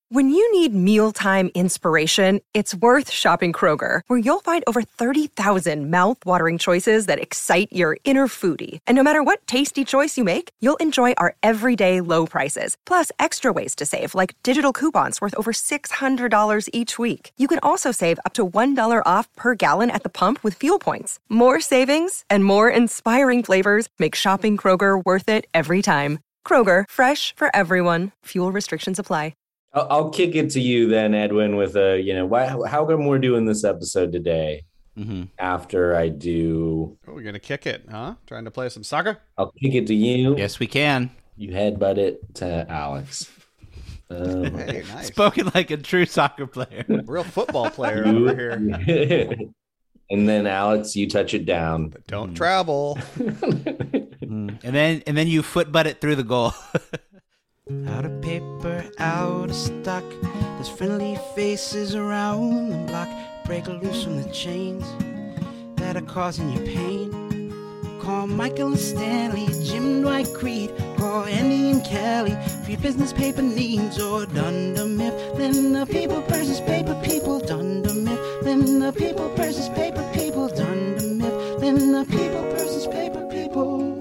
When you need mealtime inspiration, it's worth shopping Kroger, where you'll find over 30,000 mouth-watering choices that excite your inner foodie. And no matter what tasty choice you make, you'll enjoy our everyday low prices, plus extra ways to save, like digital coupons worth over $600 each week. You can also save up to $1 off per gallon at the pump with fuel points. More savings and more inspiring flavors make shopping Kroger worth it every time. Kroger, fresh for everyone. Fuel restrictions apply. I'll kick it to you then, Edwin, with how come we're doing this episode today after I do... Oh, we're going to kick it, huh? Trying to play some soccer? I'll kick it to you. Yes, we can. You headbutt it to Alex. Hey, nice. Spoken like a true soccer player. Real football player over here. And then, Alex, you touch it down. But don't travel. And then you footbutt it through the goal. Out of paper, out of stock. There's friendly faces around the block. Break loose from the chains that are causing you pain. Call Michael and Stanley, Jim, Dwight, Creed. Call Andy and Kelly for your business paper needs. Or Dunder Mifflin, the people versus paper people. Dunder Mifflin, the people versus paper people. Dunder Mifflin, the people versus paper people.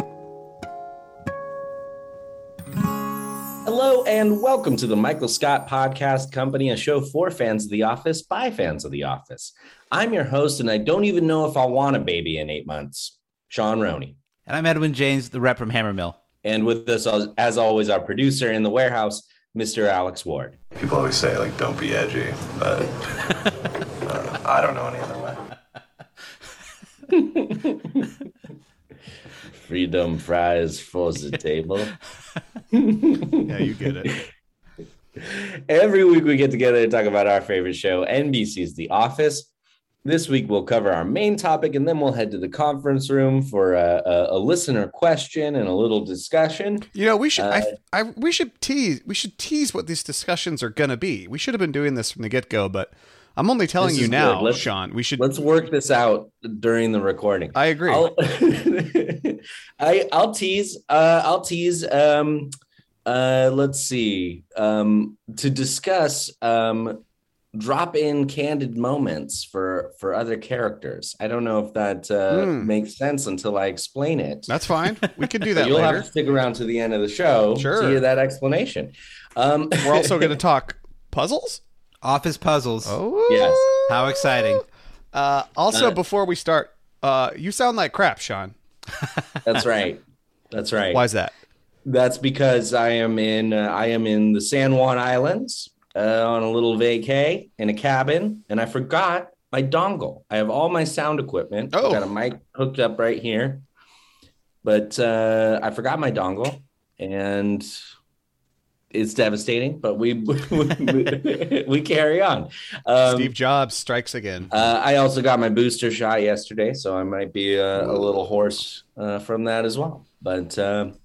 Hello and welcome to the Michael Scott Podcast Company, a show for fans of The Office by fans of The Office. I'm your host, and I don't even know if I'll want a baby in 8 months, Sean Roney. And I'm Edwin James, the rep from Hammermill. And with us, as always, our producer in the warehouse, Mr. Alex Ward. People always say, don't be edgy, but I don't know any other way. Freedom fries for the table. Yeah, you get it. Every week we get together to talk about our favorite show, NBC's The Office. This week we'll cover our main topic, and then we'll head to the conference room for a listener question and a little discussion. You know, we should we should tease what these discussions are going to be. We should have been doing this from the get-go, but I'm only telling you now, Sean. Let's work this out during the recording. I agree. I'll tease. Let's see. To discuss drop-in candid moments for other characters. I don't know if that makes sense until I explain it. That's fine. We can do that. You'll later. have to stick around to the end of the show to hear that explanation. We're also going to talk puzzles. Office puzzles. Oh, yes. How exciting. Before we start, you sound like crap, Sean. That's right. That's right. Why is that? That's because I am in the San Juan Islands on a little vacay in a cabin, and I forgot my dongle. I have all my sound equipment. I've got a mic hooked up right here, but I forgot my dongle, and it's devastating, but we carry on. Steve Jobs strikes again. I also got my booster shot yesterday, so I might be a little hoarse from that as well. But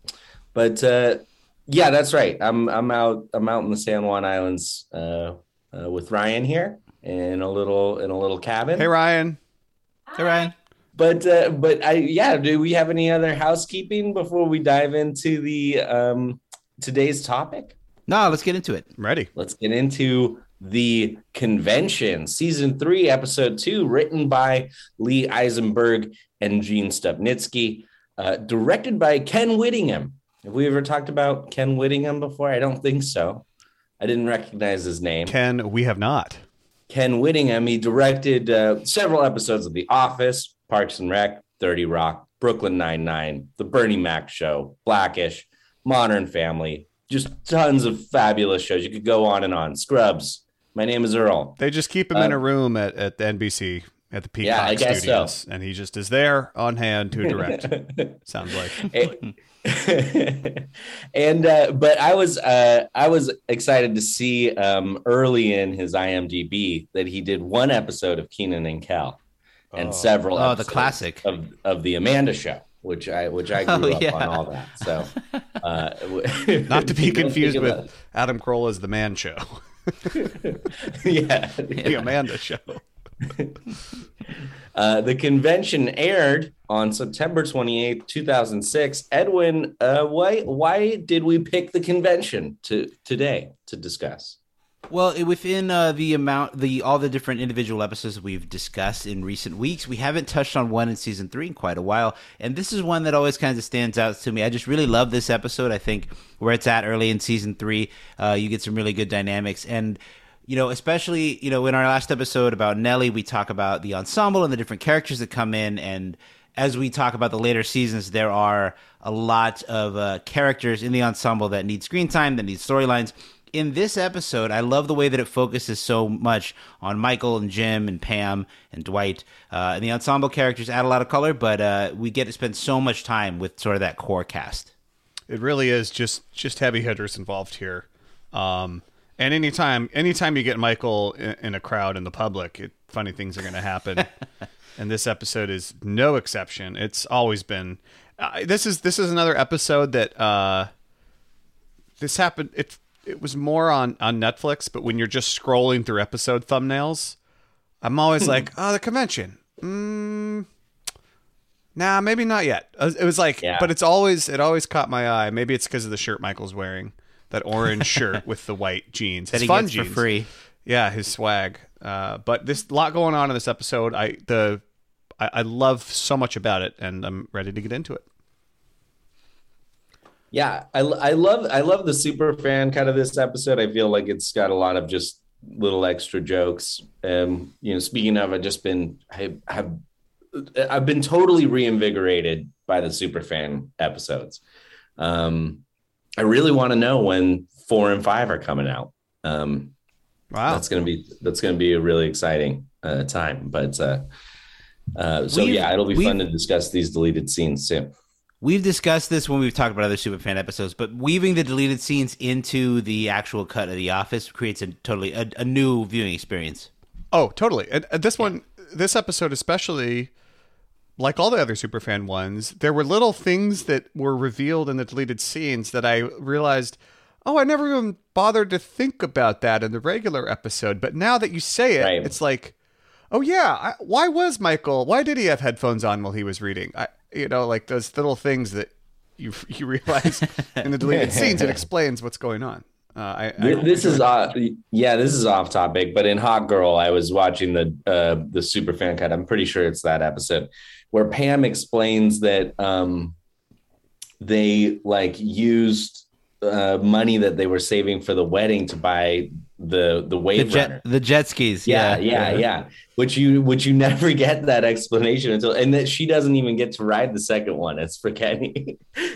yeah, that's right. I'm out in the San Juan Islands with Ryan here in a little cabin. Hey, Ryan. Hey, Ryan. But do we have any other housekeeping before we dive into the today's topic? No, let's get into it. I'm ready. Let's get into The Convention, Season 3, Episode 2, written by Lee Eisenberg and Gene Stupnitsky, directed by Ken Whittingham. Have we ever talked about Ken Whittingham before? I don't think so. I didn't recognize his name. Ken, we have not. Ken Whittingham, he directed several episodes of The Office, Parks and Rec, 30 Rock, Brooklyn Nine-Nine, The Bernie Mac Show, Blackish, Modern Family, just tons of fabulous shows. You could go on and on. Scrubs, My Name is Earl. They just keep him in a room at the NBC at the Peacock Studios, so. And he just is there on hand to direct. Sounds like. But I was excited to see early in his IMDb that he did one episode of Kenan and Kel and several episodes the classic of the Amanda Show, which I grew up on all that. So not to be confused with Adam Carolla's The Man Show. Yeah, the Amanda Show. The convention aired on September 28th, 2006. Edwin, why did we pick the convention today to discuss? Well, within all the different individual episodes we've discussed in recent weeks, we haven't touched on one in season 3 in quite a while, and this is one that always kind of stands out to me. I just really love this episode. I think where it's at early in season 3, you get some really good dynamics, and especially in our last episode about Nellie, we talk about the ensemble and the different characters that come in, and as we talk about the later seasons, there are a lot of characters in the ensemble that need screen time, that need storylines. In this episode, I love the way that it focuses so much on Michael and Jim and Pam and Dwight. And the ensemble characters add a lot of color, but we get to spend so much time with sort of that core cast. It really is just heavy hitters involved here. And anytime you get Michael in a crowd in the public, funny things are going to happen. And this episode is no exception. It's always been. This is another episode that this happened. It was more on Netflix, but when you're just scrolling through episode thumbnails, I'm always like, oh, the convention. Nah, maybe not yet. It was like, but it always caught my eye. Maybe it's because of the shirt Michael's wearing, that orange shirt with the white jeans. That his he fun gets jeans. for free. Yeah, his swag. But there's a lot going on in this episode. I love so much about it, and I'm ready to get into it. Yeah, I love the super fan kind of this episode. I feel like it's got a lot of just little extra jokes. Speaking of, I've been totally reinvigorated by the super fan episodes. I really want to know when 4 and 5 are coming out. Wow, that's gonna be a really exciting time. But it'll be fun to discuss these deleted scenes soon. We've discussed this when we've talked about other Superfan episodes, but weaving the deleted scenes into the actual cut of The Office creates a new viewing experience. Oh, totally. And this episode especially, like all the other Superfan ones, there were little things that were revealed in the deleted scenes that I realized, I never even bothered to think about that in the regular episode. But now that you say it, It's like, oh yeah, why did he have headphones on while he was reading? Like those little things that you realize in the deleted scenes, it explains what's going on. This is off topic, but in Hot Girl, I was watching the Superfan cut. I'm pretty sure it's that episode where Pam explains that they used money that they were saving for the wedding to buy the Wave Runner, the jet skis. Yeah. Which you never get that explanation until, and that she doesn't even get to ride the second one. It's for Kenny.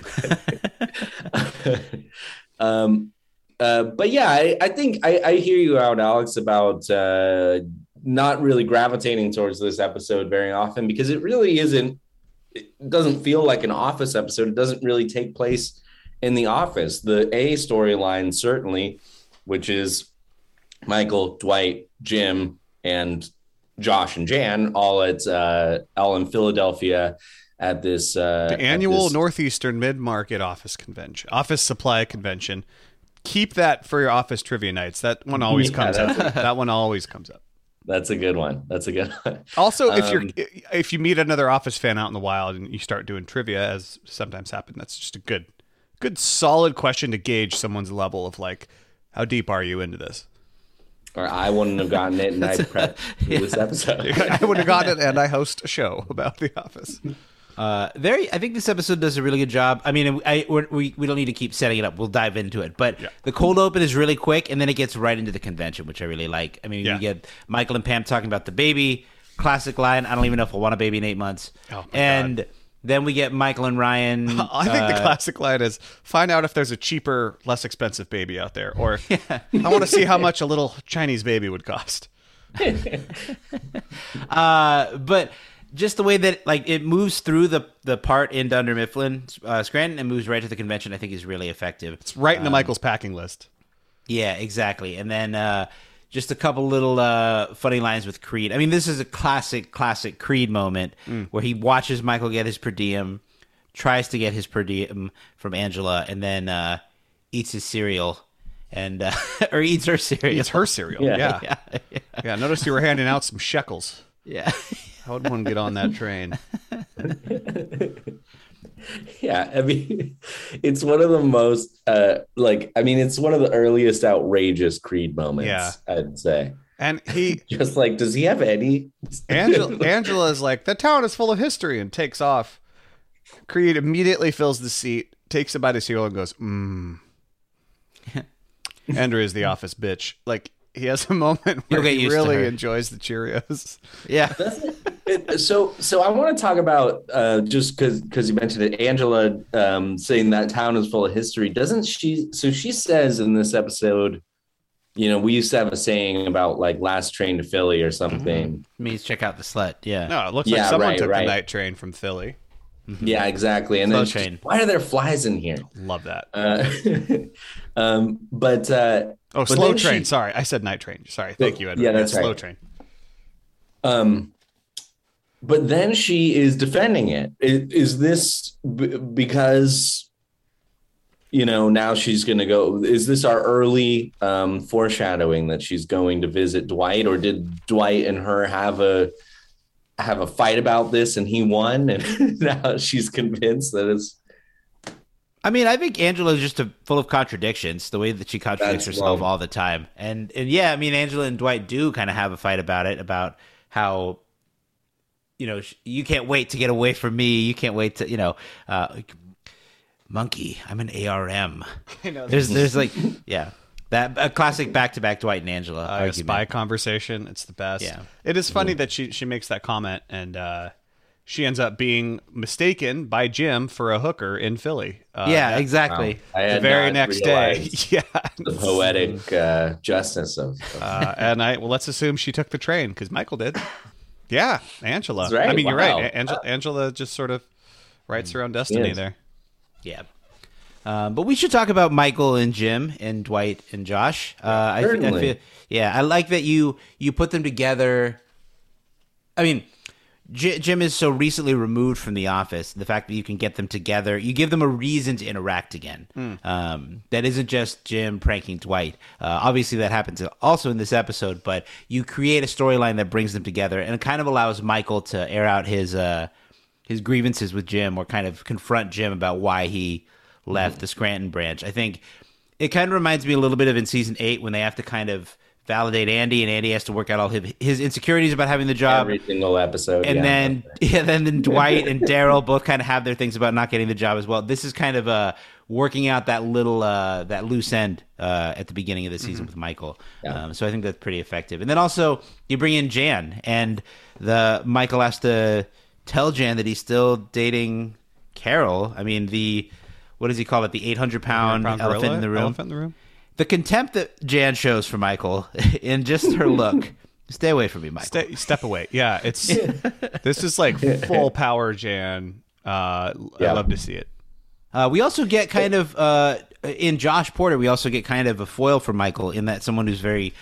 But yeah, I think I hear you out, Alex, about not really gravitating towards this episode very often because it really isn't. It doesn't feel like an Office episode. It doesn't really take place in the office. The A storyline, certainly, which is Michael, Dwight, Jim, and Josh and Jan all in Philadelphia at this the annual Northeastern Mid-Market Office Supply Convention. Keep that for your office trivia nights. That one always comes up. That one always comes up. That's a good one. Also, if you meet another Office fan out in the wild and you start doing trivia, as sometimes happen, that's just a good solid question to gauge someone's level of how deep are you into this? Or I wouldn't have gotten it, and I prepped for this episode. I wouldn't have gotten it, and I host a show about The Office. I think this episode does a really good job. I mean, we don't need to keep setting it up. We'll dive into it. But the cold open is really quick, and then it gets right into the convention, which I really like. I mean, you get Michael and Pam talking about the baby. Classic line, I don't even know if I'll want a baby in 8 months. Oh, my God. Then we get Michael and Ryan. I think the classic line is, find out if there's a cheaper, less expensive baby out there. Or, I want to see how much a little Chinese baby would cost. But just the way that it moves through the part in Dunder Mifflin, Scranton, and moves right to the convention, I think is really effective. It's right into Michael's packing list. Yeah, exactly. And then just a couple little funny lines with Creed. I mean, this is a classic Creed moment where he watches Michael get his per diem, tries to get his per diem from Angela, and then eats his cereal. And or eats her cereal. It's her cereal. Yeah. Notice you were handing out some shekels. Yeah. How would one get on that train? Yeah, I mean, it's one of the most it's one of the earliest outrageous Creed moments. Yeah. I'd say. And he just like, does he have any? Angela's like, the town is full of history, and takes off. Creed immediately fills the seat, takes a bite of cereal, and goes, Andrea's the office bitch. Like, he has a moment where he really enjoys the Cheerios. Yeah. So I want to talk about just because you mentioned it, Angela saying that town is full of history. Doesn't she? So she says in this episode, we used to have a saying about like last train to Philly or something. Means check out the slut. Yeah. No, it looks like someone took the night train from Philly. Mm-hmm. Yeah, exactly. And slow then train. Why are there flies in here? Love that. Slow train. Sorry, I said night train. Sorry, thank you, Edward. Yeah, that's slow right. Train. But then she is defending it. Is this because, now she's going to go? Is this our early foreshadowing that she's going to visit Dwight, or did Dwight and her have a fight about this and he won, and now she's convinced that it's? I mean, I think Angela is just full of contradictions, the way that she contradicts herself all the time. And yeah, I mean, Angela and Dwight do kind of have a fight about it, about how, you can't wait to get away from me. You can't wait to, monkey, I'm an ARM. I know. There's like, yeah, that a classic back-to-back Dwight and Angela argument. Spy conversation. It's the best. Yeah. It is funny that she makes that comment, and she ends up being mistaken by Jim for a hooker in Philly. Exactly. Wow. The very next day. Yeah. The poetic justice of and let's assume she took the train because Michael did. Yeah, Angela. That's right. I mean, you're Wow. right. Angela just sort of writes her own destiny there. Yeah. But we should talk about Michael and Jim and Dwight and Josh. I like that you put them together. I mean, Jim is so recently removed from the office. The fact that you can get them together, you give them a reason to interact again. That isn't just Jim pranking Dwight. Obviously, that happens also in this episode, but you create a storyline that brings them together, and it kind of allows Michael to air out his grievances with Jim, or kind of confront Jim about why he left the Scranton branch. I think it kind of reminds me a little bit of in season 8 when they have to kind of validate Andy, and Andy has to work out all his insecurities about having the job. Every single episode. And then Dwight and Daryl both kind of have their things about not getting the job as well. This is kind of working out that little that loose end at the beginning of the season with Michael. Yeah. So I think that's pretty effective. And then also you bring in Jan, and Michael has to tell Jan that he's still dating Carol. I mean, what does he call it? The 800-pound elephant in the room. The contempt that Jan shows for Michael in just her look. Stay away from me, Michael. Step away. Yeah, this is like full power Jan. I love to see it. We also get kind of in Josh Porter. We also get kind of a foil for Michael in that someone who's very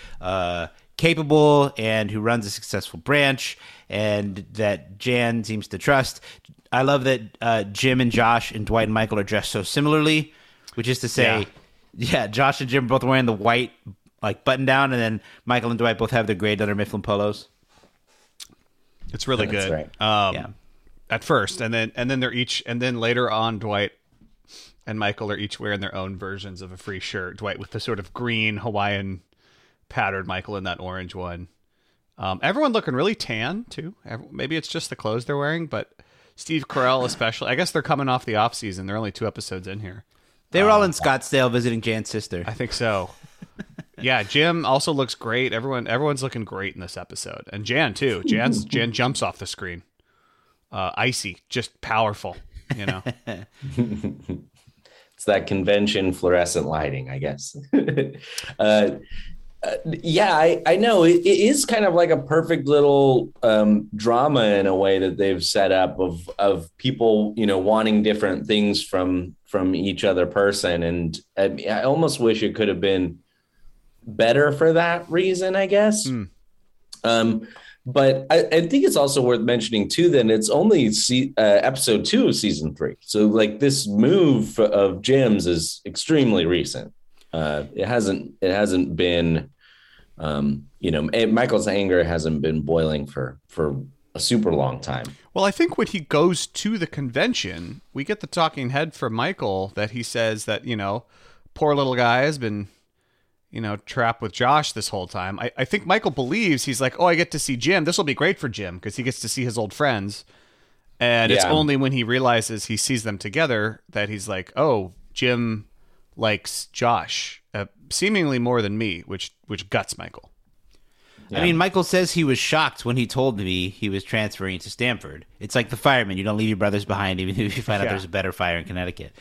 capable and who runs a successful branch, and that Jan seems to trust. I love that Jim and Josh and Dwight and Michael are dressed so similarly, which is to say. Yeah, Josh and Jim are both wearing the white button down, and then Michael and Dwight both have their gray Dunder Mifflin polos. It's really good. Right. At first, and then they're each, and then later on, Dwight and Michael are each wearing their own versions of a free shirt. Dwight with the sort of green Hawaiian pattern, Michael in that orange one. Everyone looking really tan too. Maybe it's just the clothes they're wearing, but Steve Carell especially. I guess they're coming off the off season. They're only 2 episodes in here. They were all in Scottsdale visiting Jan's sister. I think so. Yeah, Jim also looks great. Everyone's looking great in this episode, and Jan too. Jan jumps off the screen, icy, just powerful. It's that convention fluorescent lighting, I guess. I know it is kind of like a perfect little drama in a way that they've set up of people, wanting different things from each other person. And I almost wish it could have been better for that reason, I guess. But I think it's also worth mentioning too, then it's only episode 2 of season 3. So like this move of Jim's is extremely recent. It hasn't been, Michael's anger hasn't been boiling for a super long time. Well, I think when he goes to the convention, we get the talking head from Michael that he says that, poor little guy has been, trapped with Josh this whole time. I think Michael believes, he's like, oh, I get to see Jim. This will be great for Jim because he gets to see his old friends. And it's only when he realizes he sees them together that he's like, oh, Jim likes Josh, seemingly more than me, which guts Michael. Yeah. I mean, Michael says he was shocked when he told me he was transferring to Stanford. It's like the fireman. You don't leave your brothers behind even if you find out there's a better fire in Connecticut.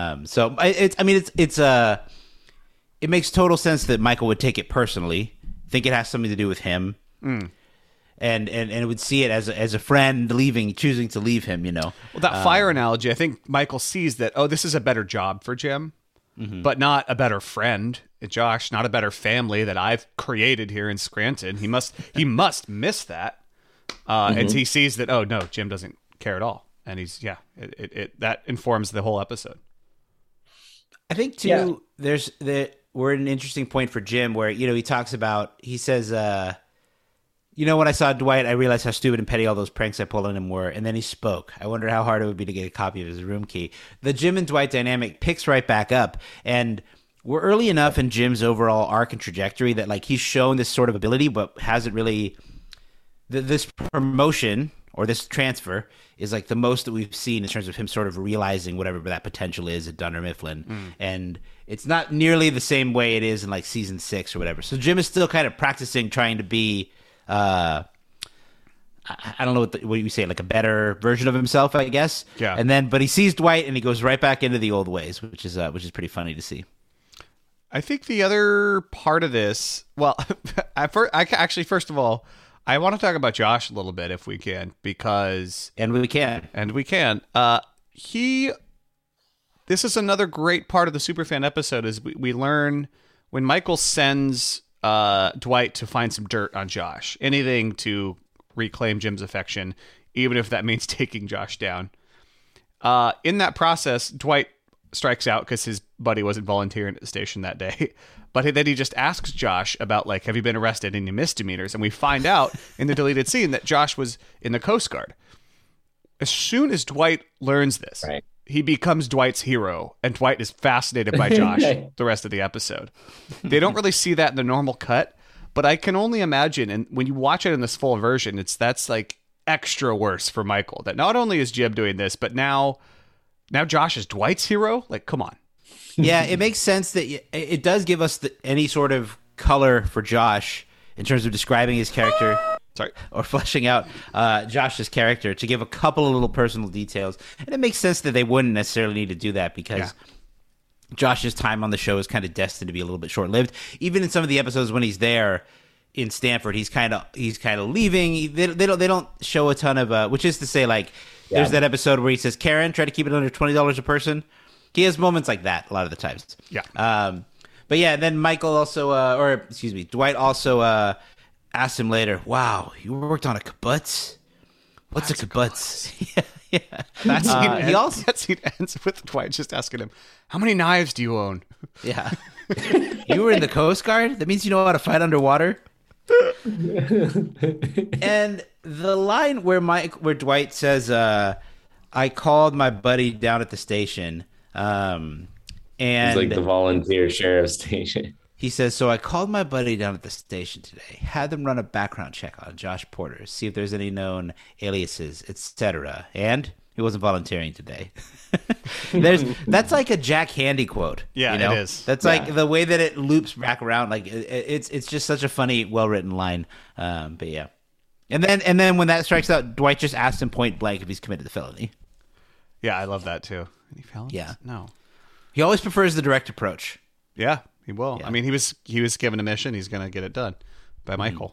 It makes total sense that Michael would take it personally, think it has something to do with him, and it would see it as a friend choosing to leave him, Well, that fire analogy, I think Michael sees that, oh, this is a better job for Jim, but not a better friend. Josh, not a better family that I've created here in Scranton. He must miss that. And he sees that, oh no, Jim doesn't care at all. And that informs the whole episode. I think too, we're at an interesting point for Jim where, he talks about, he says, when I saw Dwight, I realized how stupid and petty all those pranks I pulled on him were. And then he spoke. I wonder how hard it would be to get a copy of his room key. The Jim and Dwight dynamic picks right back up. And we're early enough in Jim's overall arc and trajectory that like he's shown this sort of ability, but hasn't really. This promotion or this transfer is like the most that we've seen in terms of him sort of realizing whatever that potential is at Dunder Mifflin. And it's not nearly the same way it is in like season 6 or whatever. So Jim is still kind of practicing trying to be, I don't know what you say, like a better version of himself, I guess. Yeah. But he sees Dwight and he goes right back into the old ways, which is pretty funny to see. I think the other part of this, well, first of all, I want to talk about Josh a little bit if we can, because... And we can. This is another great part of the Superfan episode is we learn when Michael sends Dwight to find some dirt on Josh, anything to reclaim Jim's affection, even if that means taking Josh down. In that process, Dwight strikes out because his buddy wasn't volunteering at the station that day. But then he just asks Josh about, like, have you been arrested in any misdemeanors? And we find out in the deleted scene that Josh was in the Coast Guard. As soon as Dwight learns this, he becomes Dwight's hero, and Dwight is fascinated by Josh the rest of the episode. They don't really see that in the normal cut, but I can only imagine, and when you watch it in this full version, that's like extra worse for Michael. That not only is Jim doing this, but now Josh is Dwight's hero? Like, come on. Yeah, it makes sense that it does give us any sort of color for Josh in terms of describing his character. Or fleshing out Josh's character to give a couple of little personal details. And it makes sense that they wouldn't necessarily need to do that because Josh's time on the show is kind of destined to be a little bit short-lived. Even in some of the episodes when he's there in Stanford, he's kind of leaving. They don't show a ton of, which is to say, like, there's that episode where he says, Karen, try to keep it under $20 a person. He has moments like that a lot of the times. Yeah. But yeah, then Michael also, Dwight also asked him later, wow, you worked on a kibbutz? What's a kibbutz? Yeah. That scene ends with Dwight just asking him, how many knives do you own? Yeah. You were in the Coast Guard? That means you know how to fight underwater? And the line where Dwight says, I called my buddy down at the station. And it's like the volunteer sheriff station. He says, so I called my buddy down at the station today, had them run a background check on Josh Porter, see if there's any known aliases, etc. And he wasn't volunteering today. That's like a Jack Handy quote. Yeah, you know? It is. That's like the way that it loops back around. Like it's just such a funny, well-written line. But yeah. And then when that strikes out, Dwight just asks him point blank if he's committed the felony. Yeah, I love that too. Any felonies? Yeah. No. He always prefers the direct approach. Yeah, he will. Yeah. I mean, he was given a mission. He's going to get it done by Michael.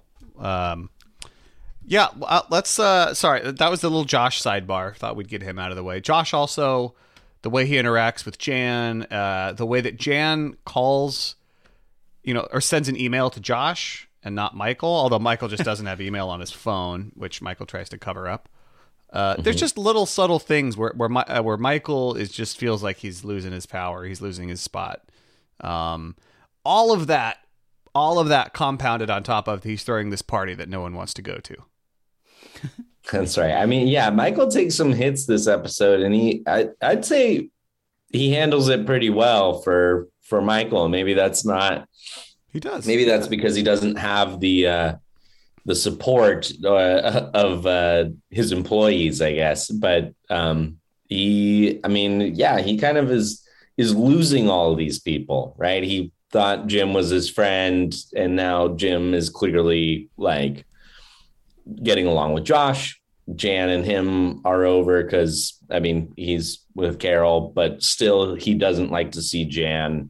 Let's. Sorry, that was the little Josh sidebar. Thought we'd get him out of the way. Josh also, the way he interacts with Jan, the way that Jan calls, or sends an email to Josh and not Michael. Although Michael just doesn't have email on his phone, which Michael tries to cover up. There's just little subtle things where Michael just feels like he's losing his power. He's losing his spot. All of that compounded on top of he's throwing this party that no one wants to go to. That's right. I mean, yeah, Michael takes some hits this episode, and I'd say he handles it pretty well for Michael. Maybe that's not. He does. Maybe that's because he doesn't have the support of his employees, I guess. But he kind of is losing all of these people, right? He thought Jim was his friend, and now Jim is clearly like getting along with Josh. Jan and him are over because, I mean, he's with Carol, but still he doesn't like to see Jan,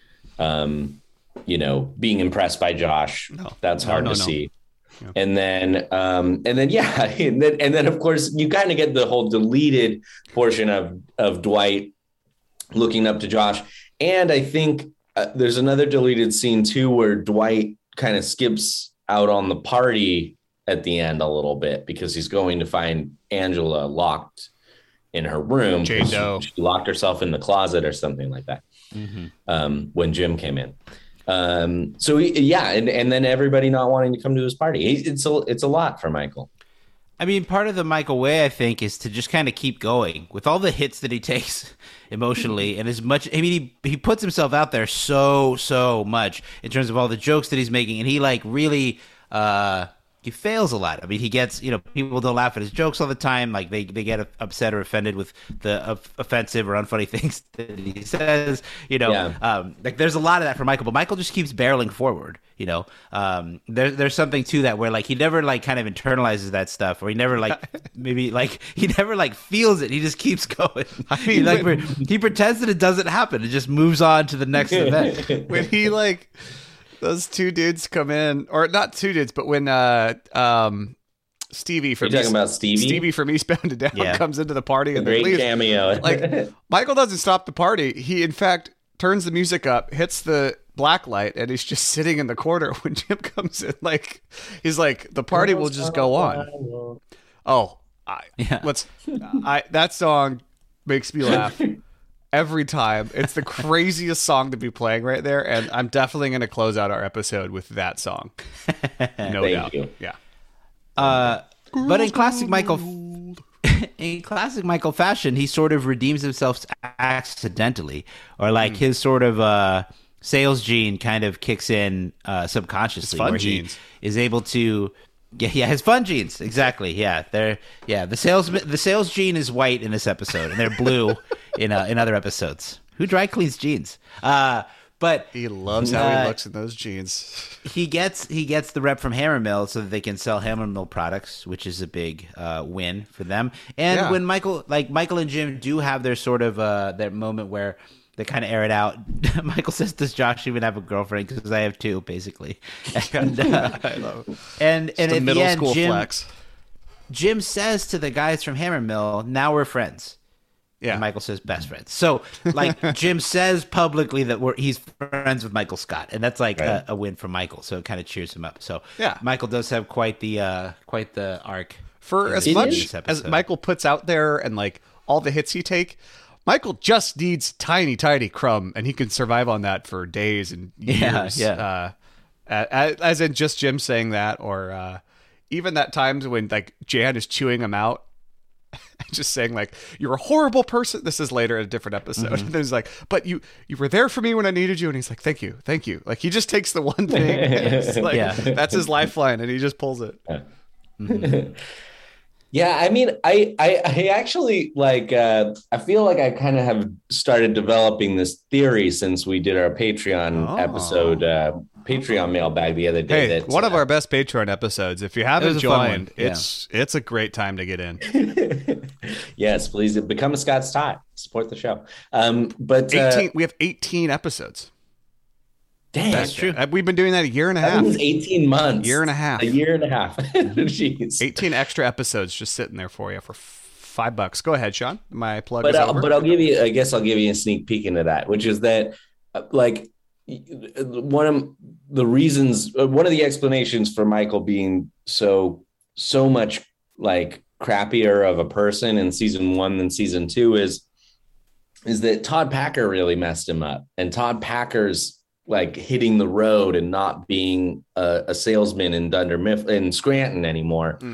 being impressed by Josh. No, that's hard to see. Yeah. And then of course you kind of get the whole deleted portion of Dwight looking up to Josh. And I think there's another deleted scene too, where Dwight kind of skips out on the party at the end a little bit because he's going to find Angela locked in her room. She locked herself in the closet or something like that. When Jim came in. And then everybody not wanting to come to his party. It's a lot for Michael. I mean, part of the Michael way, I think, is to just kind of keep going with all the hits that he takes emotionally, and as much. I mean, he puts himself out there so much in terms of all the jokes that he's making, and he like really. He fails a lot. I mean, he gets, people don't laugh at his jokes all the time. Like they get upset or offended with the offensive or unfunny things that he says, like there's a lot of that for Michael, but Michael just keeps barreling forward, there's something to that where like, he never like kind of internalizes that stuff, or he never like, maybe like, he never like feels it. He just keeps going. I mean, he pretends that it doesn't happen. It just moves on to the next event. When he like, those two dudes come in, or not two dudes, but when Stevie from Stevie from Eastbound and Down comes into the party and great cameo. Like Michael doesn't stop the party. He in fact turns the music up, hits the black light, and he's just sitting in the corner when Jim comes in. Like he's like, the party will just go on. That song makes me laugh. Every time. It's the craziest song to be playing right there, and I'm definitely going to close out our episode with that song. No doubt. You. Yeah. But in classic Michael fashion, he sort of redeems himself accidentally, or like his sort of sales gene kind of kicks in subconsciously, where genes. He is able to. Yeah, his fun jeans, exactly. Yeah, the sales gene is white in this episode, and they're blue in other episodes. Who dry cleans jeans? But he loves how he looks in those jeans. He gets the rep from Hammermill so that they can sell Hammermill products, which is a big win for them. And when Michael and Jim do have their sort of their moment where they kind of air it out. Michael says, "Does Josh even have a girlfriend? Because I have two, basically." And I love it. And at middle the end, school flex. Jim says to the guys from Hammermill, "Now we're friends." Yeah. And Michael says, "Best friends." So, like, Jim says publicly that he's friends with Michael Scott, and that's like a win for Michael. So it kind of cheers him up. So Michael does have quite the arc. For as much as Michael puts out there and like all the hits he take. Michael just needs tiny crumb, and he can survive on that for days and years. Yeah. As in just Jim saying that, or even that times when like Jan is chewing him out, just saying like, "You're a horrible person." This is later in a different episode. And he's like, "But you were there for me when I needed you," and he's like, "Thank you." Like he just takes the one thing, that's his lifeline, and he just pulls it. Yeah, I mean, I actually like. I feel like I kind of have started developing this theory since we did our Patreon episode, Patreon mailbag the other day. Hey, one of our best Patreon episodes. If you haven't joined, it's a great time to get in. Yes, please become a Scott's Tot. Support the show. But 18, we have 18 episodes. Dang, that's true. We've been doing that a year and a half. That means 18 months. Year and a half. Jeez. 18 extra episodes just sitting there for you for $5. Go ahead, Sean. My plug is over. But I'll give you a sneak peek into that, which is that like one of the explanations for Michael being so much like crappier of a person in season 1 than season 2 is that Todd Packer really messed him up, and Todd Packer's like hitting the road and not being a salesman in Dunder Mifflin in Scranton anymore.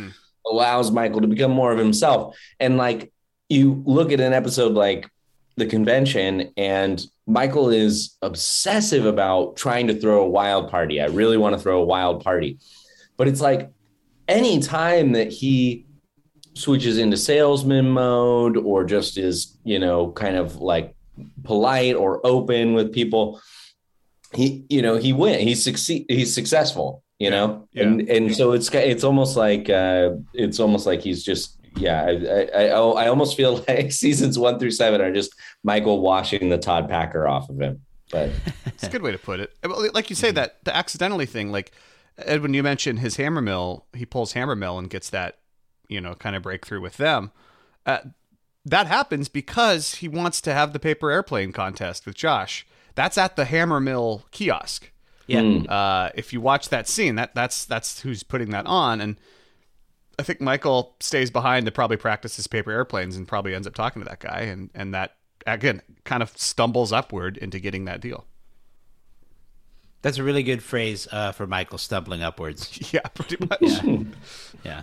allows Michael to become more of himself. And like, you look at an episode like The Convention, and Michael is obsessive about trying to throw a wild party. I really want to throw a wild party. But it's like any time that he switches into salesman mode or just is, you know, kind of like polite or open with people, he wins. He's successful, you know? Yeah. And so it's almost like he's just, I almost feel like seasons 1 through 7 are just Michael washing the Todd Packer off of him. But it's a good way to put it. Like you say, that the accidentally thing, like Edwin, you mentioned his hammer mill, he pulls hammer mill and gets that, you know, kind of breakthrough with them. That happens because he wants to have the paper airplane contest with Josh. That's at the hammer mill kiosk. Yeah. If you watch that scene, that's who's putting that on. And I think Michael stays behind to probably practice his paper airplanes and probably ends up talking to that guy. And that, again, kind of stumbles upward into getting that deal. That's a really good phrase for Michael, stumbling upwards. Yeah, pretty much. Yeah.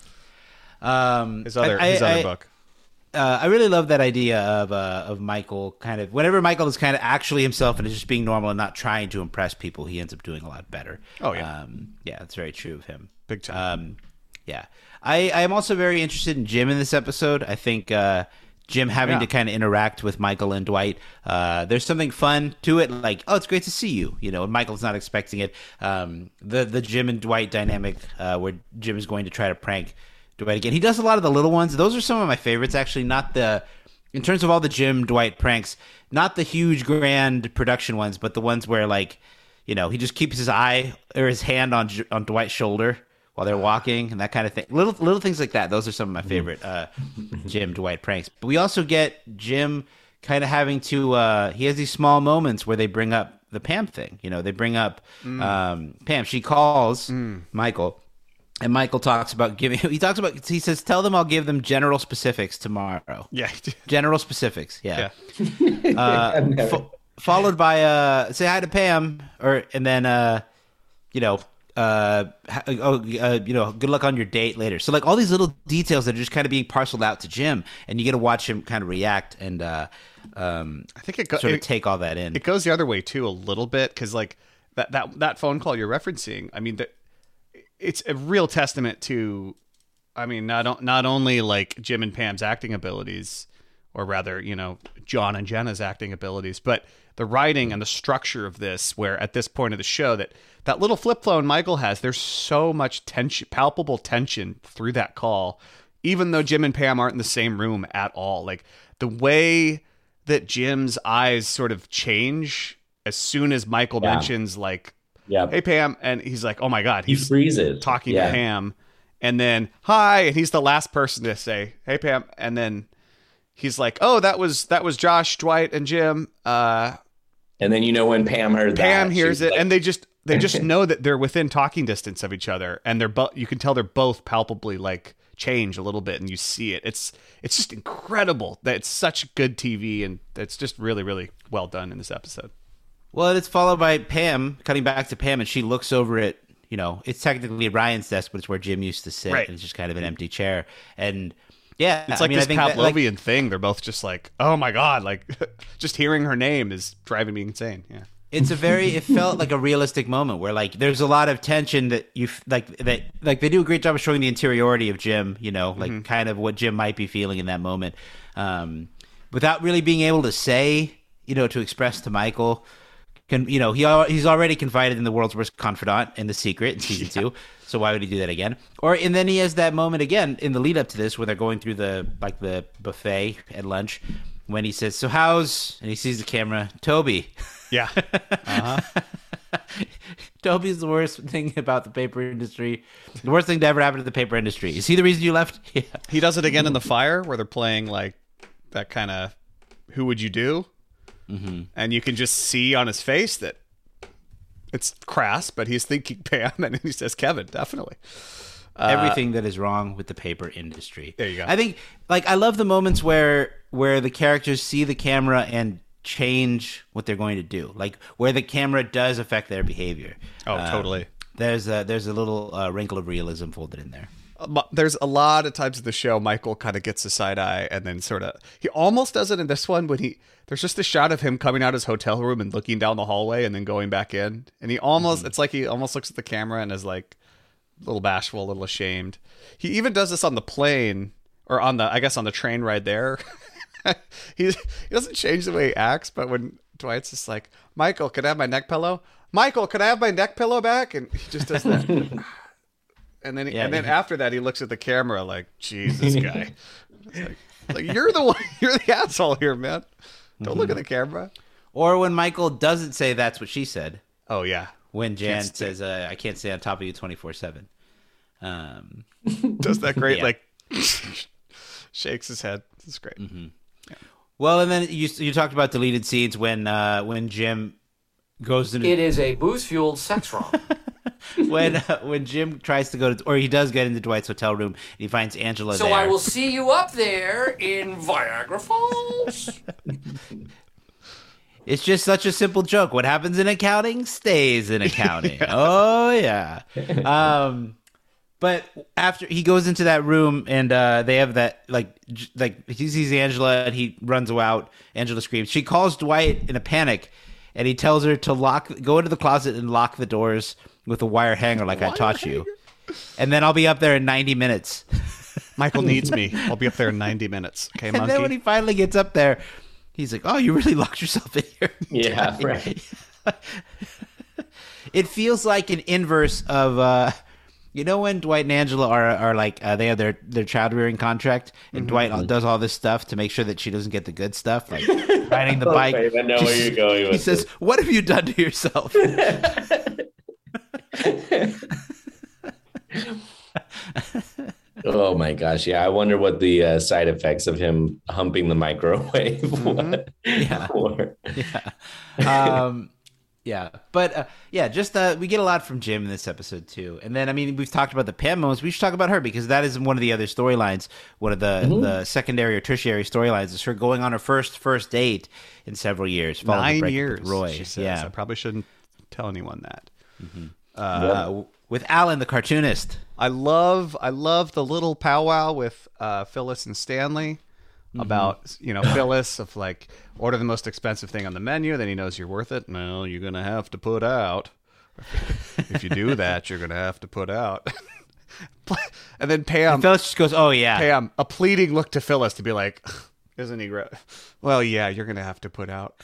His other book. I really love that idea of Michael kind of, whenever Michael is kind of actually himself and is just being normal and not trying to impress people, he ends up doing a lot better. Oh, yeah. Yeah, that's very true of him. Big time. Yeah. I am also very interested in Jim in this episode. I think Jim having to kind of interact with Michael and Dwight. There's something fun to it, like, oh, it's great to see you, you know, and Michael's not expecting it. The Jim and Dwight dynamic where Jim is going to try to prank Dwight again. He does a lot of the little ones. Those are some of my favorites, actually, in terms of all the Jim Dwight pranks, not the huge grand production ones, but the ones where, like, you know, he just keeps his eye or his hand on Dwight's shoulder while they're walking and that kind of thing. Little things like that. Those are some of my favorite Jim Dwight pranks. But we also get Jim kind of having to he has these small moments where they bring up the Pam thing. You know, they bring up Pam. She calls Michael, and Michael talks about he says, tell them I'll give them general specifics tomorrow. Yeah. General specifics. Yeah. Followed by say hi to Pam, and then good luck on your date later. So like all these little details that are just kind of being parceled out to Jim, and you get to watch him kind of react and I think it sort of take all that in. It goes the other way too a little bit, because like that phone call you're referencing, I mean, it's a real testament to, I mean, not only like Jim and Pam's acting abilities, or rather, you know, John and Jenna's acting abilities, but the writing and the structure of this, where at this point of the show, that little flip phone Michael has, there's so much tension, palpable tension through that call, even though Jim and Pam aren't in the same room at all. Like the way that Jim's eyes sort of change as soon as Michael mentions like, hey Pam, and he's like, oh my God, he freezes talking to Pam, and then hi, and he's the last person to say, hey Pam, and then he's like, oh, that was Josh, Dwight, and Jim. And then, you know, when Pam heard Pam hears it, like, and they just know that they're within talking distance of each other, and you can tell they're both palpably like change a little bit, and you see it. It's just incredible that it's such good TV, and it's just really, really well done in this episode. Well, it's followed by Pam, cutting back to Pam, and she looks over at, you know, it's technically Ryan's desk, but it's where Jim used to sit, and it's just kind of an empty chair, and yeah, it's like this Pavlovian thing. They're both just like, oh my God, like just hearing her name is driving me insane. Yeah. It felt like a realistic moment where like there's a lot of tension that they do a great job of showing the interiority of Jim, you know, like kind of what Jim might be feeling in that moment, without really being able to say, you know, to express to Michael. He's already confided in the world's worst confidant in The Secret in season 2. So why would he do that again? And then he has that moment again in the lead up to this where they're going through the buffet at lunch when he says, so how's, and he sees the camera, Toby. Yeah. Toby's the worst thing about the paper industry. The worst thing to ever happen to the paper industry. Is he the reason you left? Yeah. He does it again in The Fire where they're playing like that kind of who would you do? Mm-hmm. And you can just see on his face that it's crass, but he's thinking Pam, and he says Kevin, definitely. Everything that is wrong with the paper industry. There you go. I think, like, I love the moments where the characters see the camera and change what they're going to do, like where the camera does affect their behavior. Oh, totally. There's a little wrinkle of realism folded in there. there's a lot of times in the show Michael kind of gets a side eye and then sort of he almost does it in this one when there's just a shot of him coming out of his hotel room and looking down the hallway and then going back in, and he almost it's like he almost looks at the camera and is like a little bashful, a little ashamed. He even does this on the plane or on the train ride there. he doesn't change the way he acts, but when Dwight's just like, Michael, can I have my neck pillow? Michael, can I have my neck pillow back? And he just does that. And then after that, he looks at the camera like, Jesus, guy. Like you're the one, you're the asshole here, man. Don't look at the camera. Or when Michael doesn't say that's what she said. Oh, yeah. When Jan says, I can't stay on top of you 24/7. Does that great, like, shakes his head. It's great. Mm-hmm. Yeah. Well, and then you talked about deleted scenes when Jim goes into... It is a booze-fueled sex romp. when Jim tries to go to, or he does get into Dwight's hotel room, and he finds Angela there. So I will see you up there in Viagra Falls. It's just such a simple joke. What happens in accounting stays in accounting. Yeah. Oh yeah. But after he goes into that room and they have that like he sees Angela and he runs out. Angela screams. She calls Dwight in a panic, and he tells her to go into the closet and lock the doors with a wire hanger like I taught you. And then I'll be up there in 90 minutes. Michael needs me. I'll be up there in 90 minutes. Okay, monkey? And then when he finally gets up there, he's like, oh, you really locked yourself in here. Yeah, right. It feels like an inverse of, when Dwight and Angela are like, they have their child rearing contract, and Dwight does all this stuff to make sure that she doesn't get the good stuff, like riding the bike. I know where you're going with He says, what have you done to yourself? Oh my gosh, yeah. I wonder what the side effects of him humping the microwave were. Yeah. But we get a lot from Jim in this episode too. And then, I mean, we've talked about the Pam moments. We should talk about her because that is one of the other storylines. One of the secondary or tertiary storylines is her going on her first date in several years. 9 years, with Roy. She says. Yeah. I probably shouldn't tell anyone that. Mm-hmm. With Alan, the cartoonist. I love the little powwow with Phyllis and Stanley about, Phyllis of like, order the most expensive thing on the menu, then he knows you're worth it. No, you're going to have to put out. If you do that, you're going to have to put out. And then Pam. And Phyllis just goes, oh, yeah. Pam, a pleading look to Phyllis to be like, isn't he great? Well, yeah, you're going to have to put out.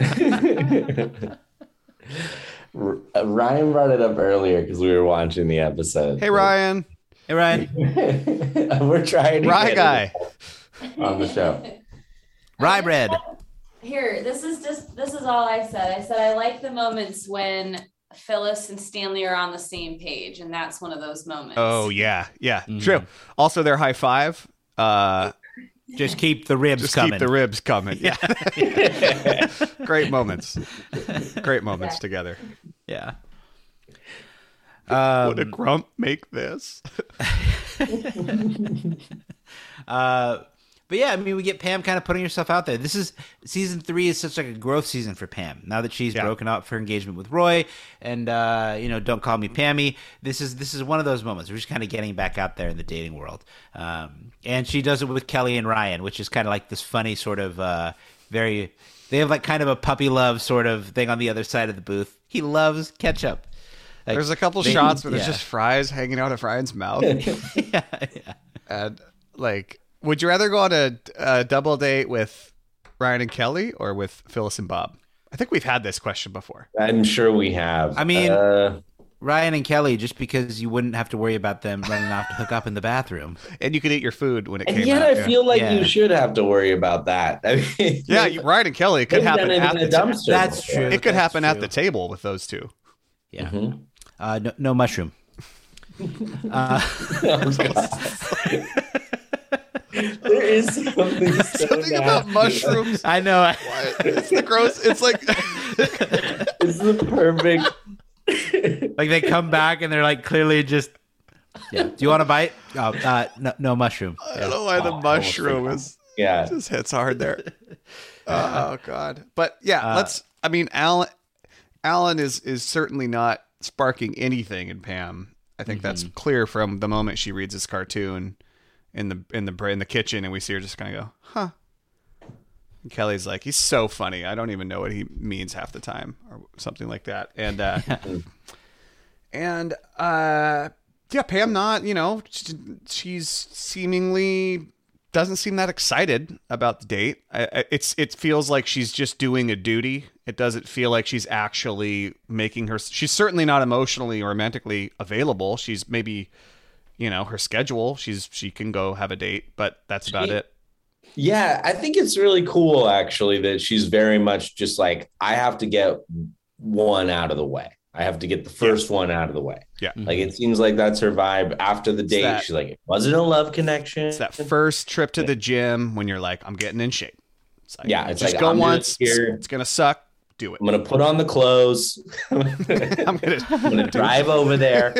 Ryan brought it up earlier because we were watching the episode. Hey, Ryan. Hey, Ryan. We're trying to Rye guy on the show. Rye bread. Here, this is all I said. I said I like the moments when Phyllis and Stanley are on the same page, and that's one of those moments. Oh, yeah. Yeah, true. Also, their high five. Just keep the ribs coming. Keep the ribs coming. Yeah. Great moments. Great moments together. Yeah. Would a grump make this? But yeah, I mean, we get Pam kind of putting herself out there. Season 3 is such like a growth season for Pam. Now that she's broken up for engagement with Roy, and don't call me Pammy. This is one of those moments. We're just kind of getting back out there in the dating world. And she does it with Kelly and Ryan, which is kind of like this funny sort of they have like kind of a puppy love sort of thing on the other side of the booth. He loves ketchup. Like, there's a couple shots where there's just fries hanging out of Ryan's mouth. Yeah. And like, would you rather go on a double date with Ryan and Kelly or with Phyllis and Bob? I think we've had this question before. I'm sure we have. I mean, Ryan and Kelly, just because you wouldn't have to worry about them running off to hook up in the bathroom. And you could eat your food when it came out. Yet I feel like you should have to worry about that. I mean, Ryan and Kelly, it could happen at the dumpster. That's true. It could happen at the table with those two. Yeah. Mm-hmm. No mushroom. There is something about mushrooms. I know. It's the gross. It's like it's the perfect. Like they come back and they're like clearly just. Yeah. Do you want a bite? No mushroom. I don't know why the mushroom is. Yeah. Just hits hard there. Oh God. But yeah, Alan is certainly not sparking anything in Pam. I think that's clear from the moment she reads this cartoon in the kitchen, and we see her just kind of go, huh. And Kelly's like, he's so funny. I don't even know what he means half the time, or something like that. And Pam not, she's seemingly doesn't seem that excited about the date. It feels like she's just doing a duty. It doesn't feel like she's actually she's certainly not emotionally or romantically available. She's maybe, her schedule, she can go have a date, but that's about it. Yeah, I think it's really cool, actually, that she's very much just like, I have to get one out of the way. I have to get the first one out of the way. Yeah. Like, it seems like that's her vibe after the date. She's like, it wasn't a love connection. It's that first trip to the gym when you're like, I'm getting in shape. It's like, it's just like, go I'm once. Here. It's going to suck. Do it. I'm going to put on the clothes. I'm going to drive over there.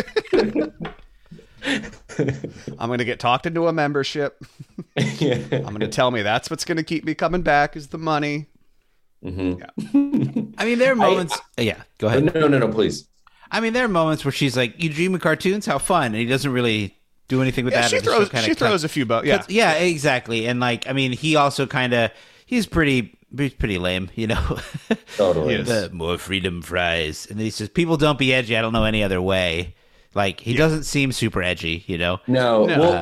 I'm going to get talked into a membership. I'm going to tell me that's what's going to keep me coming back is the money. Mm-hmm. Yeah. I mean, there are moments. Go ahead. No, please. I mean, there are moments where she's like, "You dream of cartoons? How fun!" And he doesn't really do anything with that. She throws a few bucks. Yeah, yeah, exactly. And like, I mean, he also he's pretty lame, Totally. The more freedom fries, and then he says, "People don't be edgy. I don't know any other way." Like, he doesn't seem super edgy, No. Well,